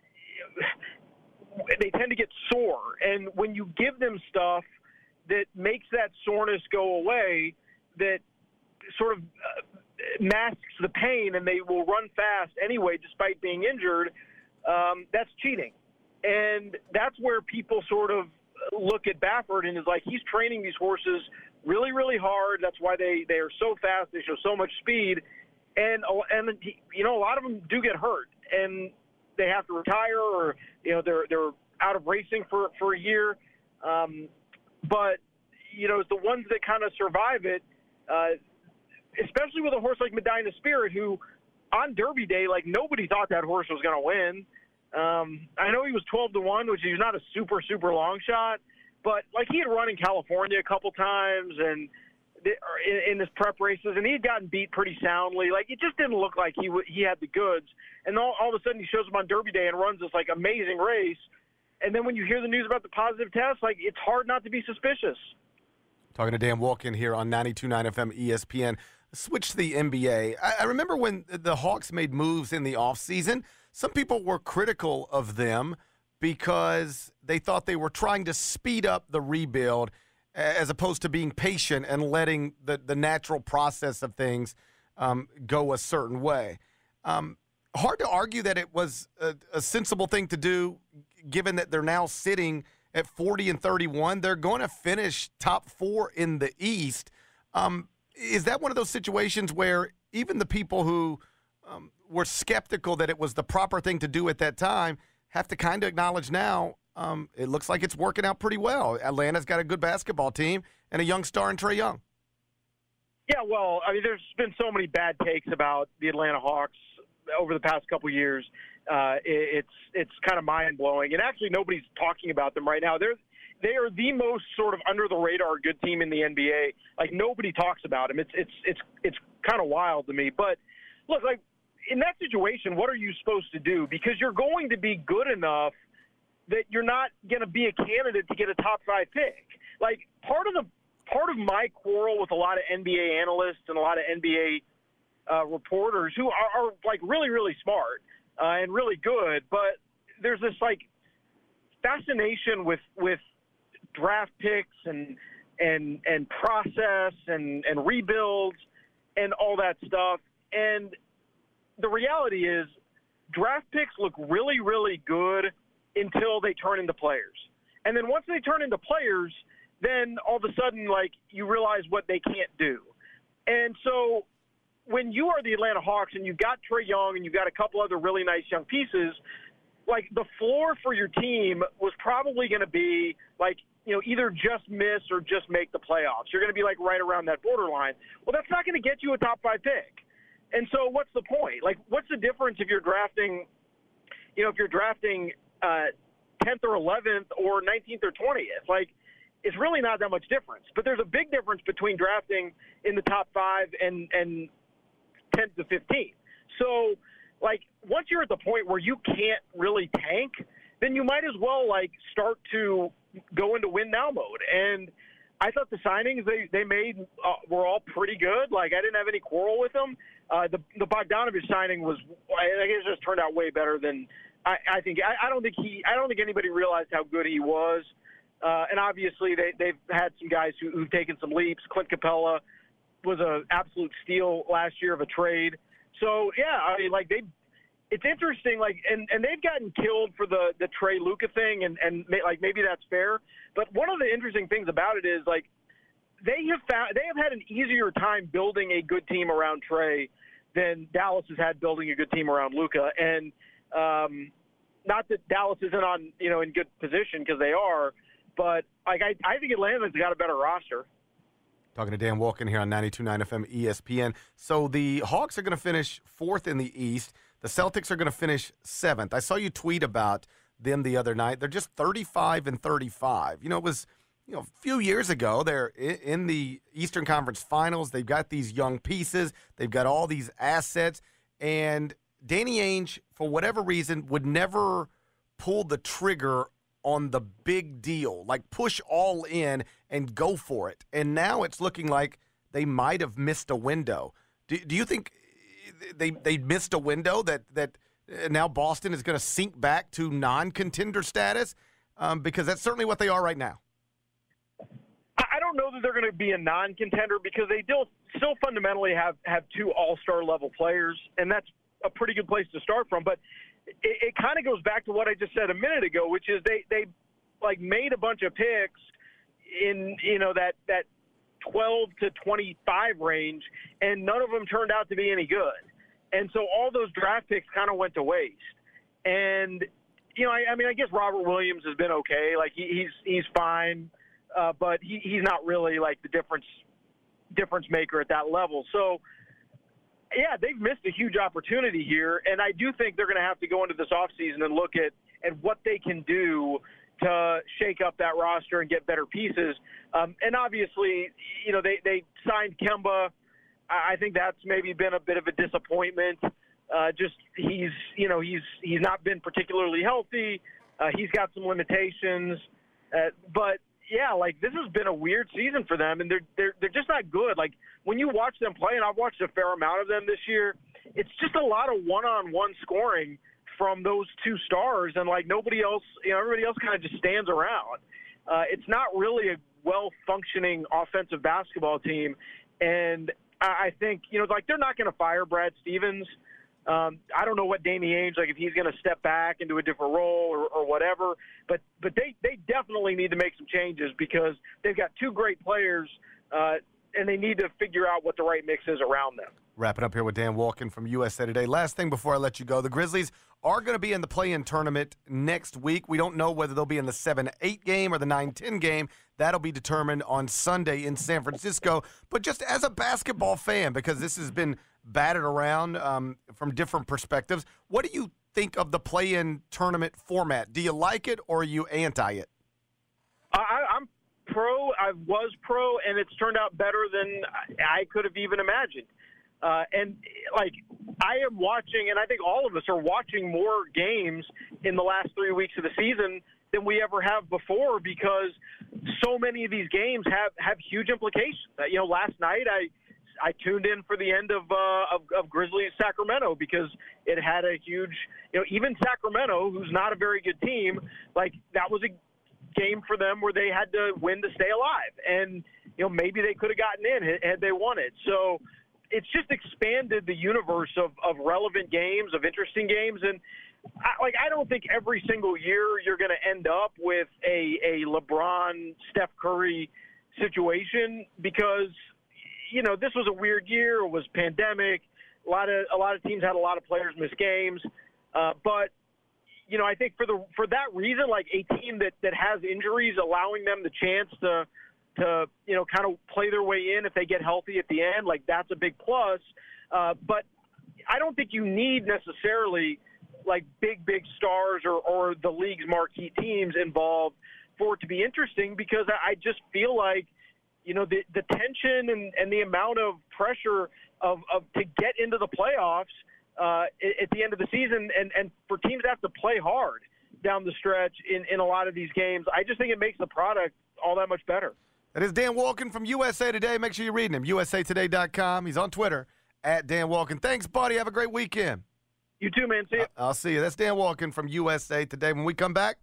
they tend to get sore. And when you give them stuff that makes that soreness go away, that sort of uh, masks the pain, and they will run fast anyway despite being injured, um, that's cheating. And that's where people sort of look at Baffert and is like, he's training these horses really, really hard. That's why they, they are so fast. They show so much speed. And, and you know, a lot of them do get hurt, and they have to retire, or, you know, they're they're out of racing for, for a year. Um, but, you know, the ones that kind of survive it, uh, especially with a horse like Medina Spirit, who on Derby Day, like, nobody thought that horse was going to win. Um, I know he was twelve to one, which is not a super, super long shot, but, like, he had run in California a couple times and in, in his prep races, and he had gotten beat pretty soundly. Like, it just didn't look like he w- he had the goods. And all, all of a sudden he shows up on Derby Day and runs this, like, amazing race. And then when you hear the news about the positive test, like, it's hard not to be suspicious. Talking to Dan Wolkin here on ninety-two point nine F M E S P N. Switch to the N B A. I, I remember when the Hawks made moves in the offseason, some people were critical of them because they thought they were trying to speed up the rebuild. as opposed to being patient and letting the, the natural process of things um, go a certain way. Um, hard to argue that it was a, a sensible thing to do, given that they're now sitting at forty and thirty-one. They're going to finish top four in the East. Um, is that one of those situations where even the people who um, were skeptical that it was the proper thing to do at that time have to kind of acknowledge now um, it looks like it's working out pretty well? Atlanta's got a good basketball team and a young star in Trae Young. Yeah, well, I mean, there's been so many bad takes about the Atlanta Hawks over the past couple of years. Uh, it, it's it's kind of mind-blowing. And actually, nobody's talking about them right now. They're They are the most sort of under-the-radar good team in the N B A. Like, nobody talks about them. It's it's it's it's kind of wild to me. But, look, like, in that situation, what are you supposed to do? Because you're going to be good enough that you're not going to be a candidate to get a top-five pick. Like, part of the part of my quarrel with a lot of N B A analysts and a lot of N B A uh, reporters who are, are, like, really, really smart uh, and really good, but there's this, like, fascination with with draft picks and and and process and, and rebuilds and all that stuff. And the reality is draft picks look really, really good until they turn into players. And then once they turn into players, then all of a sudden, like, you realize what they can't do. And so when you are the Atlanta Hawks and you've got Trae Young and you've got a couple other really nice young pieces, like, the floor for your team was probably going to be, like, you know, either just miss or just make the playoffs. You're going to be, like, right around that borderline. Well, that's not going to get you a top five pick. And so what's the point? Like, what's the difference if you're drafting, you know, if you're drafting uh, tenth or eleventh or nineteenth or twentieth? Like, it's really not that much difference. But there's a big difference between drafting in the top five and, and tenth to fifteenth. So, like, once you're at the point where you can't really tank, then you might as well, like, start to go into win now mode. And I thought the signings they, they made uh, were all pretty good. Like, I didn't have any quarrel with them. Uh, the, the Bogdanovich signing was, I guess, just turned out way better than I, I think. I, I don't think he, I don't think anybody realized how good he was. Uh, and obviously they, they've had some guys who, who've taken some leaps. Clint Capella was an absolute steal last year of a trade. So, yeah, I mean, like, they it's interesting, like, and, and they've gotten killed for the, the Trae Luka thing, and, and may, like, maybe that's fair. But one of the interesting things about it is, like, they have found they have had an easier time building a good team around Trae than Dallas has had building a good team around Luka. And um, not that Dallas isn't on, you know, in good position, because they are, but, like, I, I think Atlanta's got a better roster. Talking to Dan Wolken here on ninety-two point nine F M E S P N. So the Hawks are going to finish fourth in the East. The Celtics are going to finish seventh. I saw you tweet about them the other night. They're just thirty-five and thirty-five. You know, it was, you know, a few years ago. They're in the Eastern Conference Finals. They've got these young pieces. They've got all these assets. And Danny Ainge, for whatever reason, would never pull the trigger on the big deal, like push all in and go for it. And now it's looking like they might have missed a window. Do, do you think they they missed a window that, that now Boston is going to sink back to non-contender status? Um, because that's certainly what they are right now. I don't know that they're going to be a non-contender because they still, still fundamentally have, have two all-star level players, and that's a pretty good place to start from. But it, it kind of goes back to what I just said a minute ago, which is they, they like made a bunch of picks in, you know, that, that twelve to twenty-five range, and none of them turned out to be any good. And so all those draft picks kind of went to waste. And, you know, I, I mean, I guess Robert Williams has been okay. Like, he, he's he's fine, uh, but he, he's not really, like, the difference difference maker at that level. So, yeah, they've missed a huge opportunity here, and I do think they're going to have to go into this offseason and look at, at what they can do to shake up that roster and get better pieces. Um, and obviously, you know, they, they signed Kemba. I think that's maybe been a bit of a disappointment. Uh, just he's, you know, he's he's not been particularly healthy. Uh, he's got some limitations. Uh, but, yeah, like, this has been a weird season for them, and they're, they're, they're just not good. Like, when you watch them play, and I've watched a fair amount of them this year, it's just a lot of one-on-one scoring from those two stars, and, like, nobody else, you know, everybody else kind of just stands around. Uh, it's not really a well-functioning offensive basketball team. And I think, you know, like they're not going to fire Brad Stevens. Um, I don't know what Danny Ainge, like if he's going to step back into a different role or, or whatever, but but they, they definitely need to make some changes because they've got two great players, uh, and they need to figure out what the right mix is around them. Wrapping up here with Dan Wolken from U S A Today. Last thing before I let you go, the Grizzlies are going to be in the play-in tournament next week. We don't know whether they'll be in the seven eight game or the nine ten game. That'll be determined on Sunday in San Francisco. But just as a basketball fan, because this has been batted around um, from different perspectives, what do you think of the play-in tournament format? Do you like it or are you anti it? I, I'm pro. I was pro, and it's turned out better than I could have even imagined. Uh, and, like, I am watching, and I think all of us are watching more games in the last three weeks of the season than we ever have before because so many of these games have, have huge implications. Uh, you know, last night I I tuned in for the end of, uh, of of Grizzlies Sacramento because it had a huge, you know, even Sacramento, who's not a very good team, like that was a game for them where they had to win to stay alive. And, you know, maybe they could have gotten in had they won it. So it's just expanded the universe of, of relevant games, of interesting games. And, I, like, I don't think every single year you're going to end up with a, a LeBron, Steph Curry situation because, you know, this was a weird year. It was pandemic. A lot of a lot of teams had a lot of players miss games. Uh, but, you know, I think for the for that reason, like a team that, that has injuries, allowing them the chance to – to, you know, kind of play their way in if they get healthy at the end, like that's a big plus. Uh, but I don't think you need necessarily like big, big stars or, or the league's marquee teams involved for it to be interesting because I just feel like, you know, the, the tension and, and the amount of pressure of, of to get into the playoffs uh, at the end of the season and, and for teams to have to play hard down the stretch in, in a lot of these games, I just think it makes the product all that much better. That is Dan Wolken from U S A Today. Make sure you're reading him, U S A today dot com. He's on Twitter, at Dan Wolken. Thanks, buddy. Have a great weekend. You too, man. See you. I'll see you. That's Dan Wolken from U S A Today. When we come back,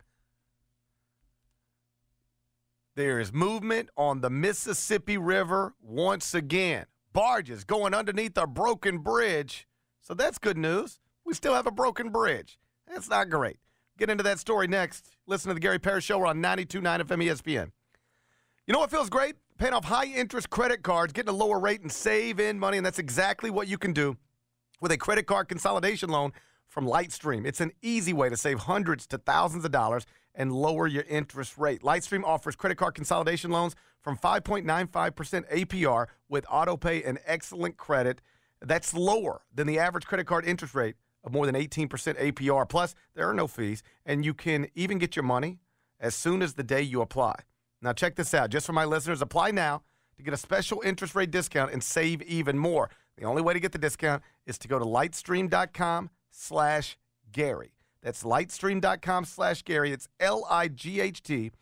there is movement on the Mississippi River once again. Barges going underneath a broken bridge. So that's good news. We still have a broken bridge. That's not great. Get into that story next. Listen to the Gary Parrish Show. We're on ninety-two point nine F M E S P N. You know what feels great? Paying off high-interest credit cards, getting a lower rate, and save in money, and that's exactly what you can do with a credit card consolidation loan from Lightstream. It's an easy way to save hundreds to thousands of dollars and lower your interest rate. Lightstream offers credit card consolidation loans from five point nine five percent A P R with autopay and excellent credit. That's lower than the average credit card interest rate of more than eighteen percent A P R. Plus, there are no fees, and you can even get your money as soon as the day you apply. Now, check this out. Just for my listeners, apply now to get a special interest rate discount and save even more. The only way to get the discount is to go to lightstream.com slash Gary. That's lightstream.com slash Gary. It's L-I-G-H-T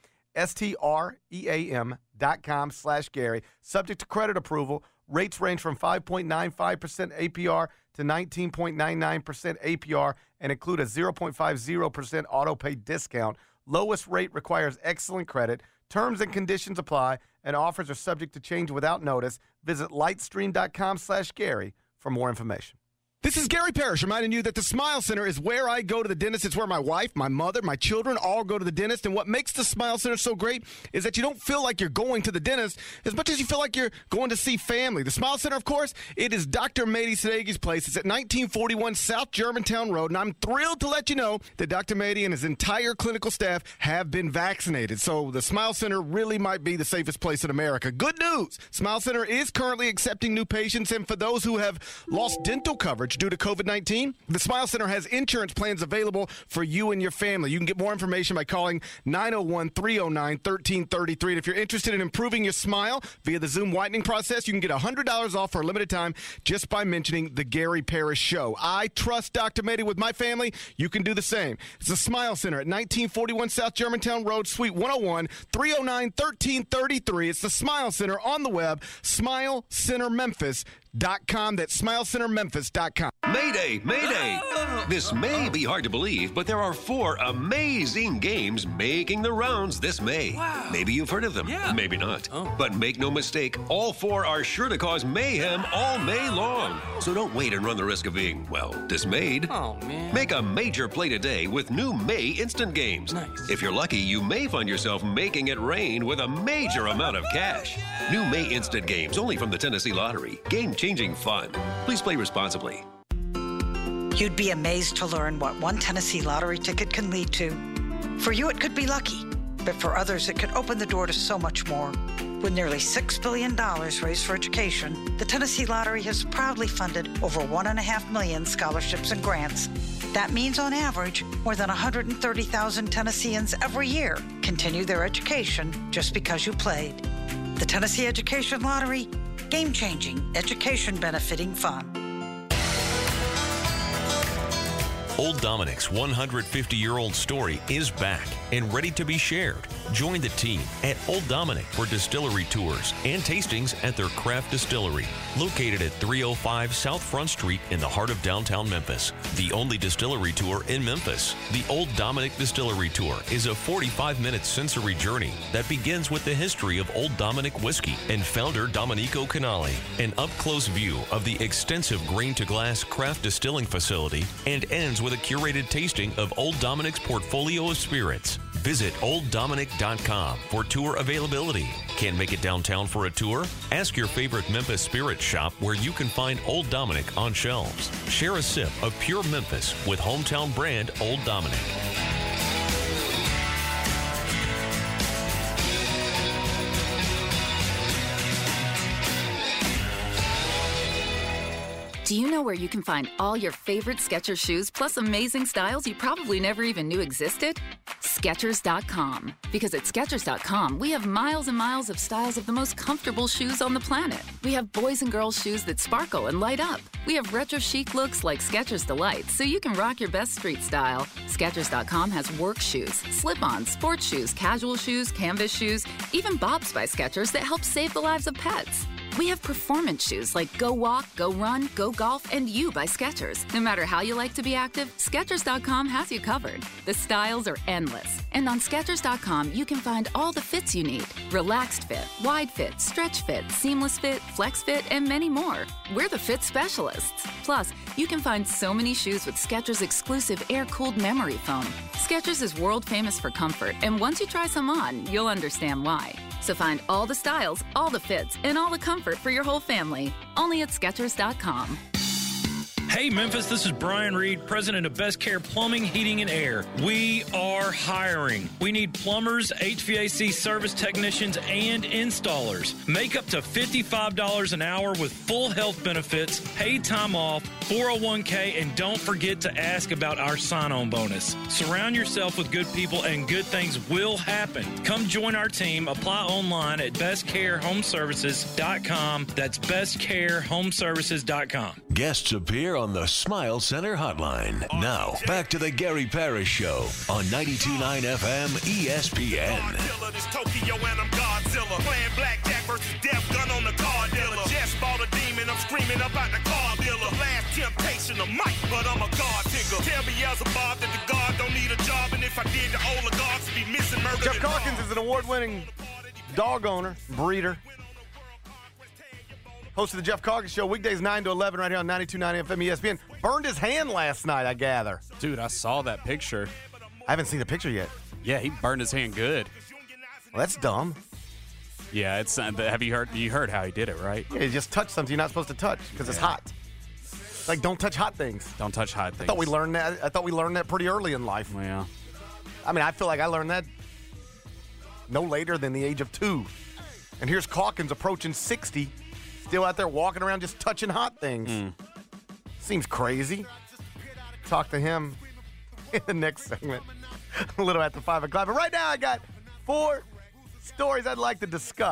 S-T-R-E-A-M dot com slash Gary. Subject to credit approval. Rates range from five point nine five percent A P R to nineteen point nine nine percent A P R and include a zero point five zero percent auto pay discount. Lowest rate requires excellent credit. Terms and conditions apply, and offers are subject to change without notice. Visit lightstream.com slash Gary for more information. This is Gary Parrish reminding you that the Smile Center is where I go to the dentist. It's where my wife, my mother, my children all go to the dentist. And what makes the Smile Center so great is that you don't feel like you're going to the dentist as much as you feel like you're going to see family. The Smile Center, of course, it is Doctor Mady Sadegi's place. It's at nineteen forty-one South Germantown Road. And I'm thrilled to let you know that Doctor Mady and his entire clinical staff have been vaccinated. So the Smile Center really might be the safest place in America. Good news! Smile Center is currently accepting new patients. And for those who have lost dental coverage due to COVID nineteen, the Smile Center has insurance plans available for you and your family. You can get more information by calling nine oh one, three oh nine, one three three three. And if you're interested in improving your smile via the Zoom whitening process, you can get one hundred dollars off for a limited time just by mentioning the Gary Parrish Show. I trust Doctor Mady with my family. You can do the same. It's the Smile Center at nineteen forty-one South Germantown Road, Suite one oh one, three oh nine, one three three three. It's the Smile Center on the web, smile center memphis dot com. That's smile center memphis dot com. Mayday, Mayday! This may be hard to believe, but there are four amazing games making the rounds this May. Wow. Maybe you've heard of them, Yeah. maybe not. Oh. But make no mistake, all four are sure to cause mayhem all May long. So don't wait and run the risk of being, well, dismayed. Oh, man. Make a major play today with new May instant games. Nice. If you're lucky, you may find yourself making it rain with a major amount of cash. New May instant games only from the Tennessee Lottery. Game-changing fun. Please play responsibly. You'd be amazed to learn what one Tennessee Lottery ticket can lead to. For you, it could be lucky, but for others, it could open the door to so much more. With nearly six billion dollars raised for education, the Tennessee Lottery has proudly funded over one and a half million scholarships and grants. That means, on average, more than one hundred thirty thousand Tennesseans every year continue their education just because you played. The Tennessee Education Lottery, game-changing, education-benefiting fun. Old Dominic's one hundred fifty-year-old story is back and ready to be shared. Join the team at Old Dominic for distillery tours and tastings at their craft distillery, located at three oh five South Front Street in the heart of downtown Memphis. The only distillery tour in Memphis. The Old Dominic Distillery Tour is a forty-five minute sensory journey that begins with the history of Old Dominic whiskey and founder Domenico Canale, an up-close view of the extensive grain-to-glass craft distilling facility, and ends with a curated tasting of Old Dominic's portfolio of spirits. Visit old dominic dot com for tour availability. Can't make it downtown for a tour? Ask your favorite Memphis spirit shop where you can find Old Dominic on shelves. Share a sip of pure Memphis with hometown brand Old Dominic. Do you know where you can find all your favorite Skechers shoes plus amazing styles you probably never even knew existed? Skechers dot com. Because at Skechers dot com, we have miles and miles of styles of the most comfortable shoes on the planet. We have boys and girls shoes that sparkle and light up. We have retro chic looks like Skechers Delight, so you can rock your best street style. Skechers dot com has work shoes, slip-ons, sports shoes, casual shoes, canvas shoes, even Bobs by Skechers that help save the lives of pets. We have performance shoes like Go Walk, Go Run, Go Golf, and You by Skechers. No matter how you like to be active, Skechers dot com has you covered. The styles are endless. And on Skechers dot com, you can find all the fits you need. Relaxed fit, wide fit, stretch fit, seamless fit, flex fit, and many more. We're the fit specialists. Plus, you can find so many shoes with Skechers' exclusive air-cooled memory foam. Skechers is world famous for comfort, and once you try some on, you'll understand why. So find all the styles, all the fits, and all the comfort for your whole family. Only at Skechers dot com. Hey Memphis, this is Brian Reed, president of Best Care Plumbing, Heating, and Air. We are hiring. We need plumbers, H V A C service technicians, and installers. Make up to fifty-five dollars an hour with full health benefits, paid time off, four oh one k, and don't forget to ask about our sign-on bonus. Surround yourself with good people and good things will happen. Come join our team. Apply online at best care home services dot com. That's best care home services dot com. Guests appear on the Smile Center Hotline. Now, back to the Gary Parrish Show on ninety-two point nine F M E S P N. This Tokyo and I'm Godzilla. Playing blackjack versus death gun on the car dealer. Just bought a demon, I'm screaming up out the car dealer. Last temptation of Mike, but I'm a God digger. Tell me as a Bob that the God don't need a job, and if I did, the oligarchs would be missing murder. Jeff Calkins is an award-winning dog owner, breeder. Host of the Jeff Calkins Show, weekdays nine to eleven right here on ninety-two point nine F M E S P N. Burned his hand last night, I gather. Dude, I saw that picture. I haven't seen the picture yet. Yeah, he burned his hand good. Well, that's dumb. Yeah, it's. Uh, have you heard? You heard how he did it, right? Yeah, you just touched something you're not supposed to touch because it's Yeah. hot. Like, don't touch hot things. Don't touch hot I things. thought we learned that. I thought we learned that pretty early in life. Yeah. I mean, I feel like I learned that no later than the age of two. And here's Calkins approaching sixty, still out there walking around just touching hot things. Mm. Seems crazy. Talk to him in the next segment, a little after five o'clock. But right now, I got four stories I'd like to discuss.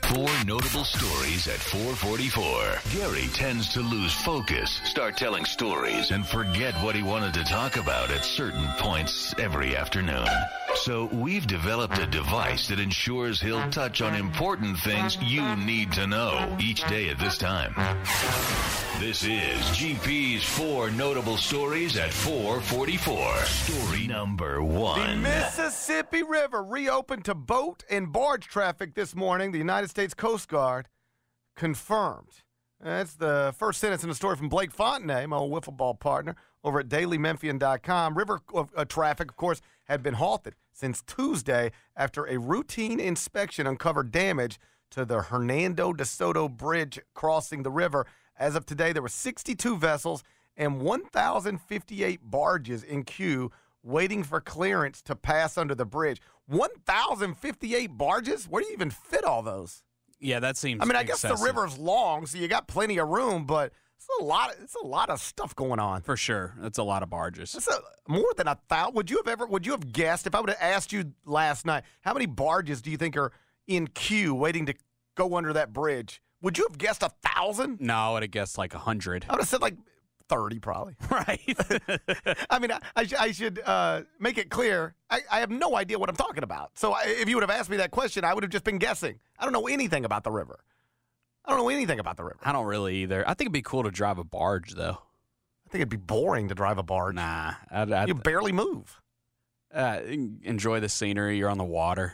Four notable stories at four forty-four. Gary tends to lose focus, start telling stories, and forget what he wanted to talk about at certain points every afternoon. So we've developed a device that ensures he'll touch on important things you need to know each day at this time. This is G P's Four Notable Stories at four forty-four. Story number one. The Mississippi River reopened to boat and barge traffic this morning. The United States Coast Guard confirmed. That's the first sentence in the story from Blake Fontenay, my old wiffle ball partner, over at daily memphian dot com. River uh, traffic, of course, had been halted since Tuesday after a routine inspection uncovered damage to the Hernando de Soto Bridge crossing the river. As of today, there were sixty-two vessels and one thousand fifty-eight barges in queue waiting for clearance to pass under the bridge. one thousand fifty-eight barges? Where do you even fit all those? Yeah, that seems I mean, I excessive. guess the river's long, so you got plenty of room, but it's a lot. It's a lot of stuff going on. For sure, that's a lot of barges. It's a, more than a thousand. Would you have ever? Would you have guessed if I would have asked you last night how many barges do you think are in queue waiting to go under that bridge? Would you have guessed a thousand? No, I would have guessed like a hundred. I would have said like thirty, probably. Right. I mean, I, I, sh- I should uh, make it clear. I, I have no idea what I'm talking about. So I, if you would have asked me that question, I would have just been guessing. I don't know anything about the river. I don't know anything about the river. I don't really either. I think it'd be cool to drive a barge, though. I think it'd be boring to drive a barge. Nah. I'd, I'd, you barely move. Uh, enjoy the scenery. You're on the water.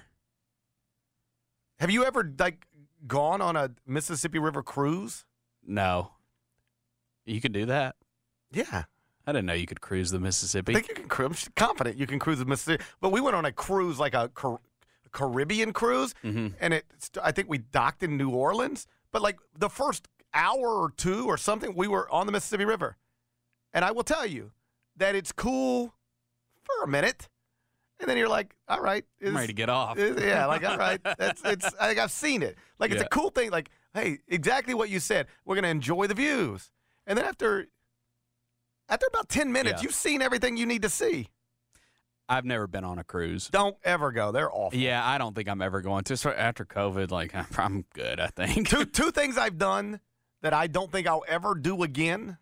Have you ever, like, gone on a Mississippi River cruise? No. You could do that? Yeah. I didn't know you could cruise the Mississippi. I think you can cruise. I'm confident you can cruise the Mississippi. But we went on a cruise, like a Car- Caribbean cruise, mm-hmm. and it. I think we docked in New Orleans. But like the first hour or two or something, we were on the Mississippi River. And I will tell you that it's cool for a minute. And then you're like, all right. I'm ready to get off. Yeah, like, all right. That's, it's, I think I've seen it. Like, it's Yeah. a cool thing. Like, hey, exactly what you said. We're going to enjoy the views. And then after after about ten minutes, Yeah. you've seen everything you need to see. I've never been on a cruise. Don't ever go. They're awful. Yeah, I don't think I'm ever going to. So after COVID, like, I'm, I'm good, I think. two two things I've done that I don't think I'll ever do again.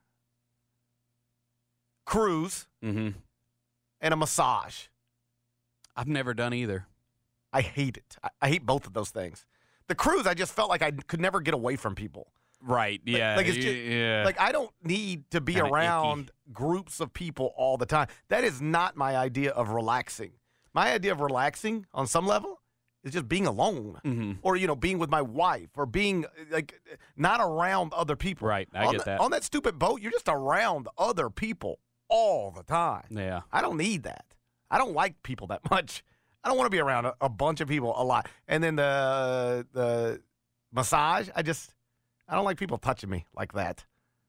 Cruise mm-hmm. and a massage. I've never done either. I hate it. I, I hate both of those things. The cruise, I just felt like I could never get away from people. Right, yeah. Like, like, it's y- just, yeah. like I don't need to be Kinda around icky. groups of people all the time. That is not my idea of relaxing. My idea of relaxing on some level is just being alone mm-hmm. or, you know, being with my wife or being like not around other people. Right, I on get the, that. On that stupid boat, you're just around other people all the time. Yeah. I don't need that. I don't like people that much. I don't want to be around a, a bunch of people a lot. And then the the massage, I just I don't like people touching me like that.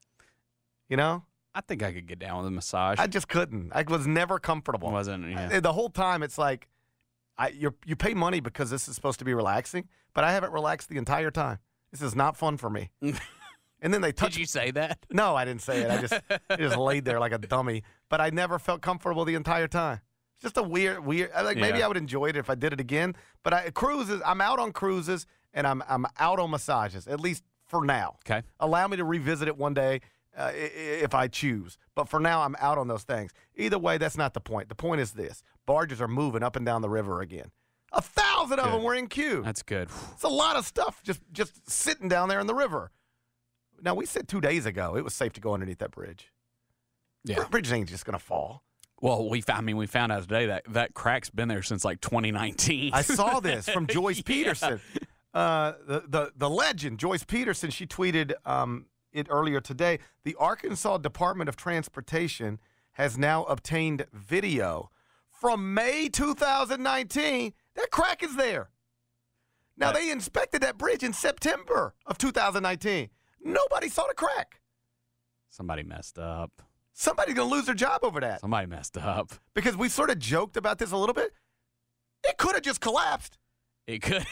You know? I think I could get down with a massage. I just couldn't. I was never comfortable. Wasn't, yeah. I- the whole time it's like I you you pay money because this is supposed to be relaxing, but I haven't relaxed the entire time. This is not fun for me. And then they touch Did you say that? No, I didn't say it. I just I just laid there like a dummy, but I never felt comfortable the entire time. It's just a weird weird like maybe Yeah. I would enjoy it if I did it again, but I cruises, I'm out on cruises and I'm I'm out on massages at least for now. Okay. Allow me to revisit it one day uh, i- i- if I choose. But for now, I'm out on those things. Either way, that's not the point. The point is this. Barges are moving up and down the river again. A thousand of Good. them were in queue. That's good. It's a lot of stuff just, just sitting down there in the river. Now, we said two days ago it was safe to go underneath that bridge. Yeah. Br- Bridge ain't just going to fall. Well, we found, I mean, we found out today that that crack's been there since like twenty nineteen. I saw this from Joyce Yeah. Peterson. Uh, the, the, the legend, Joyce Peterson, she tweeted um, it earlier today. The Arkansas Department of Transportation has now obtained video from May two thousand nineteen. That crack is there. Now, Right. they inspected that bridge in September of two thousand nineteen. Nobody saw the crack. Somebody messed up. Somebody's going to lose their job over that. Somebody messed up. Because we sort of joked about this a little bit. It could have just collapsed. It could.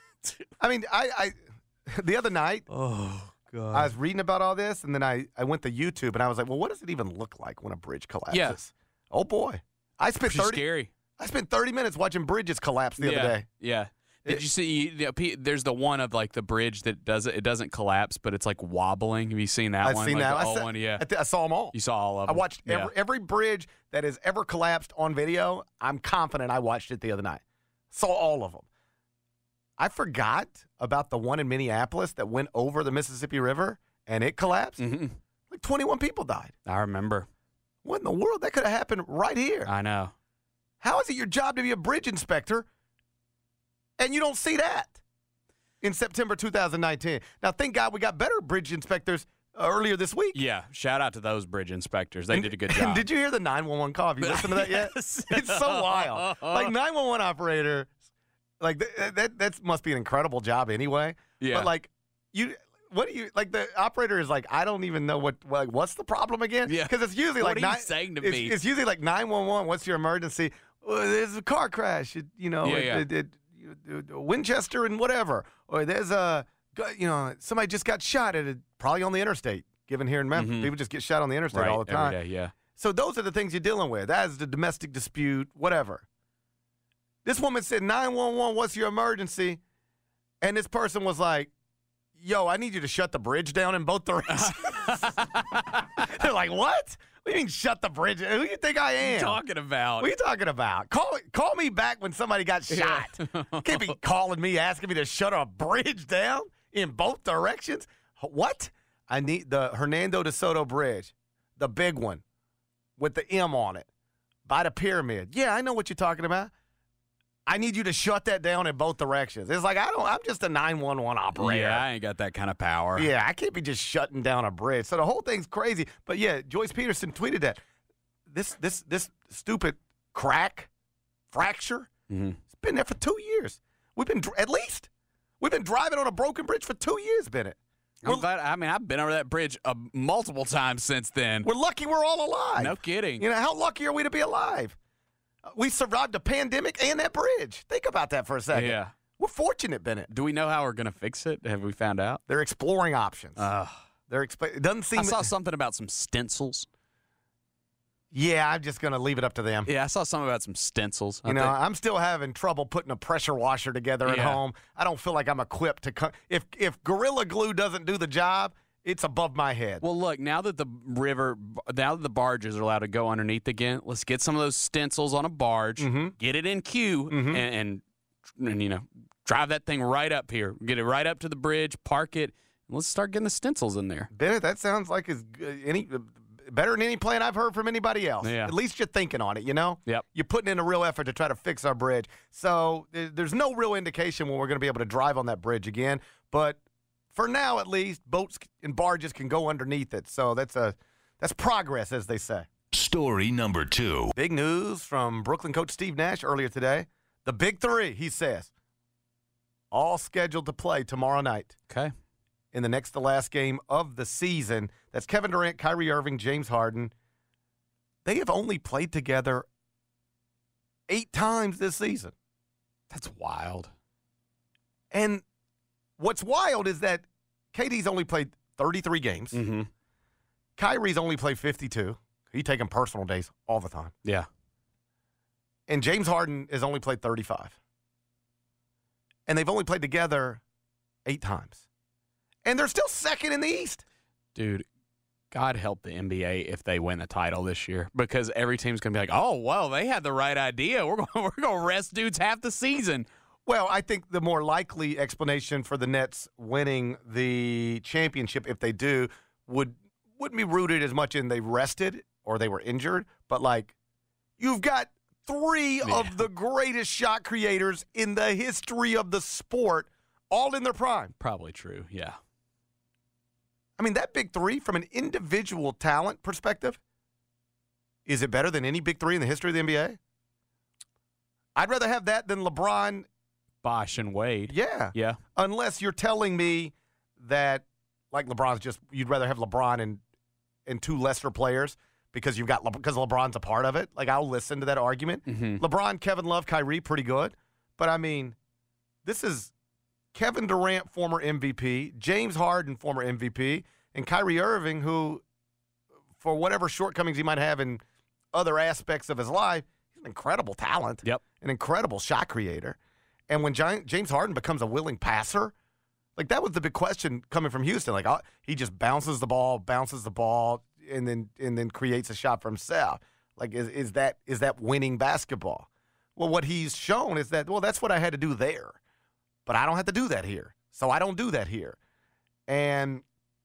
I mean, I, I the other night, Oh, God. I was reading about all this, and then I, I went to YouTube, and I was like, well, what does it even look like when a bridge collapses? Yeah. Oh, boy. I spent Pretty thirty scary. I spent thirty minutes watching bridges collapse the yeah. other day. Yeah. Did you see? You know, P- there's the one of like the bridge that doesn't it doesn't collapse, but it's like wobbling. Have you seen that I've one? seen like that. The I old saw, one, yeah. I, th- I saw them all. You saw all of I them. watched Yeah. every, every bridge that has ever collapsed on video. I'm confident I watched it the other night. Saw all of them. I forgot about the one in Minneapolis that went over the Mississippi River and it collapsed. Mm-hmm. Like twenty-one people died. I remember. What in the world? That could have happened right here. I know. How is it your job to be a bridge inspector and you don't see that in September two thousand nineteen? Now, thank God we got better bridge inspectors uh, earlier this week. Yeah, shout out to those bridge inspectors. They And- did a good job. Did you hear the nine one one call? Have you listened to that yet? Yes. It's so wild. Like nine one one operator, like th- that that must be an incredible job anyway. Yeah. But like you, what do you like? The operator is like, I don't even know what like what's the problem again? Yeah. Because it's usually What like are you nine, saying to it's, me? It's usually like nine one one. What's your emergency? Well, there's a car crash. It, you know, Yeah, it, yeah. It, it, it- Winchester and whatever, or there's a gu- you know somebody just got shot at a, probably on the interstate. Given here in Memphis, Mhm. people just get shot on the interstate right, all the time. every day, yeah. So those are the things you're dealing with. That is the domestic dispute, whatever. This woman said, nine one one, what's your emergency? And this person was like, yo, I need you to shut the bridge down in both directions. They're like, what? What do you mean shut the bridge? Who do you think I am? What are you talking about? What are you talking about? Call call me back when somebody got shot. You can't be calling me, asking me to shut a bridge down in both directions. What? I need the Hernando de Soto Bridge, the big one with the M on it by the pyramid. Yeah, I know what you're talking about. I need you to shut that down in both directions. It's like, I don't, I'm just a nine one one operator. Yeah, I ain't got that kind of power. Yeah, I can't be just shutting down a bridge. So the whole thing's crazy. But yeah, Joyce Peterson tweeted that this this this stupid crack fracture. Mm-hmm. It's been there for two years. We've been dr- at least we've been driving on a broken bridge for two years, Bennett. I'm glad. I mean, I've been over that bridge uh, multiple times since then. We're lucky we're all alive. No kidding. You know, how lucky are we to be alive? Uh, We survived a pandemic and that bridge. Think about that for a second. Yeah. We're fortunate, Bennett. Do we know how we're going to fix it? Have we found out? They're exploring options. Uh, They're exp- it doesn't seem. I saw something about some stencils. Yeah, I'm just going to leave it up to them. Yeah, I saw something about some stencils. I You know, think- I'm still having trouble putting a pressure washer together at Yeah. home. I don't feel like I'm equipped to. Co- if if Gorilla Glue doesn't do the job, it's above my head. Well, look, now that the river, now that the barges are allowed to go underneath again, let's get some of those stencils on a barge, Mm-hmm. get it in queue, and, and, and, you know, drive that thing right up here. Get it right up to the bridge, park it, and let's start getting the stencils in there. Bennett, that sounds like as g- any better than any plan I've heard from anybody else. Yeah. At least you're thinking on it, you know? Yep. You're putting in a real effort to try to fix our bridge. So th- there's no real indication when we're going to be able to drive on that bridge again. But for now, at least, boats and barges can go underneath it. So that's a that's progress, as they say. Story number two. Big news from Brooklyn coach Steve Nash earlier today. The big three, he says, all scheduled to play tomorrow night. Okay. In the next to last game of the season. That's Kevin Durant, Kyrie Irving, James Harden. They have only played together eight times this season. That's wild. And what's wild is that K D's only played thirty-three games. Mm-hmm. Kyrie's only played fifty-two. He taking personal days all the time. Yeah. And James Harden has only played thirty-five. And they've only played together eight times. And they're still second in the East. Dude, God help the N B A if they win the title this year, because every team's going to be like, oh, well, they had the right idea. We're going we're going to rest dudes half the season. Well, I think the more likely explanation for the Nets winning the championship, if they do, would, wouldn't be rooted as much in they rested or they were injured, but like you've got three Yeah. of the greatest shot creators in the history of the sport all in their prime. Probably true, yeah. I mean, that big three, from an individual talent perspective, is it better than any big three in the history of the N B A? I'd rather have that than LeBron. Bosh and Wade. Yeah. Yeah. Unless you're telling me that, like, LeBron's just, you'd rather have LeBron and, and two lesser players because you've got, Le- because LeBron's a part of it. Like, I'll listen to that argument. Mm-hmm. LeBron, Kevin Love, Kyrie, pretty good. But, I mean, this is Kevin Durant, former M V P, James Harden, former M V P, and Kyrie Irving, who, for whatever shortcomings he might have in other aspects of his life, he's an incredible talent. Yep. An incredible shot creator. And when Gi- James Harden becomes a willing passer, like that was the big question coming from Houston. Like uh, he just bounces the ball, bounces the ball, and then and then creates a shot for himself. Like is is that is that winning basketball? Well, what he's shown is that well, that's what I had to do there, but I don't have to do that here. So I don't do that here. And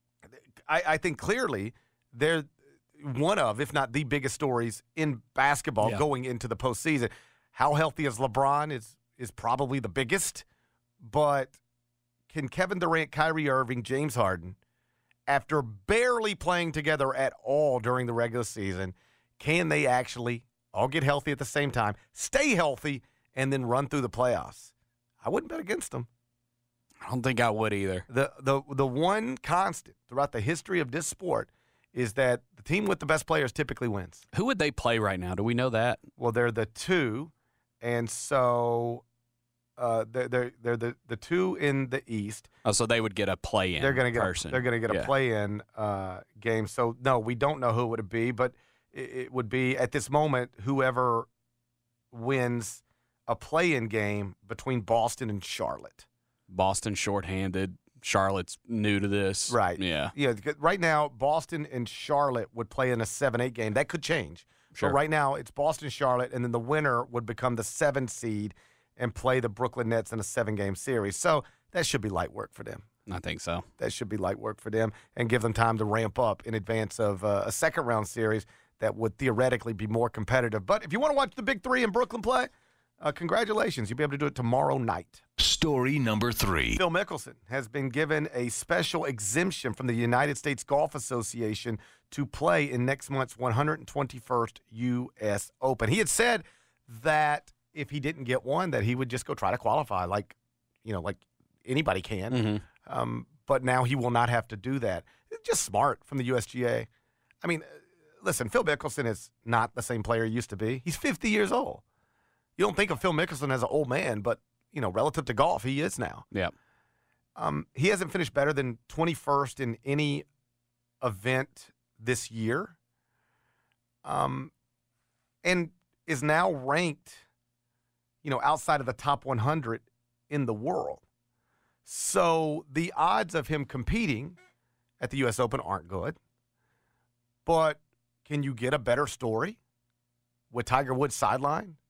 I, I think clearly they're one of, if not the biggest stories in basketball yeah. going into the postseason. How healthy is LeBron is is probably the biggest, but can Kevin Durant, Kyrie Irving, James Harden, after barely playing together at all during the regular season, can they actually all get healthy at the same time, stay healthy, and then run through the playoffs? I wouldn't bet against them. I don't think I would either. The the the one constant throughout the history of this sport is that the team with the best players typically wins. Who would they play right now? Do we know that? Well, they're the two, and so uh, they're they're, they're the, the two in the East. Oh, so they would get a play-in. They're going to get person. A, they're going to get yeah. a play-in uh, game. So no, we don't know who it would be, but it, it would be at this moment whoever wins a play-in game between Boston and Charlotte. Boston shorthanded. Charlotte's new to this. Right. Yeah. Yeah. Right now, Boston and Charlotte would play in a seven eight game. That could change. Sure. But right now, it's Boston, Charlotte, and then the winner would become the seven seed and play the Brooklyn Nets in a seven-game series. So that should be light work for them. I think so. That should be light work for them and give them time to ramp up in advance of uh, a second-round series that would theoretically be more competitive. But if you want to watch the Big Three in Brooklyn play, Uh, congratulations. You'll be able to do it tomorrow night. Story number three. Phil Mickelson has been given a special exemption from the United States Golf Association to play in next month's one hundred twenty-first U S Open. He had said that if he didn't get one, that he would just go try to qualify like, you know, like anybody can. Mm-hmm. Um, but now he will not have to do that. It's just smart from the U S G A. I mean, listen, Phil Mickelson is not the same player he used to be. He's fifty years old. You don't think of Phil Mickelson as an old man, but, you know, relative to golf, he is now. Yeah. Um, he hasn't finished better than twenty-first in any event this year, um, and is now ranked, you know, outside of the top one hundred in the world. So the odds of him competing at the U S Open aren't good. But can you get a better story with Tiger Woods sideline?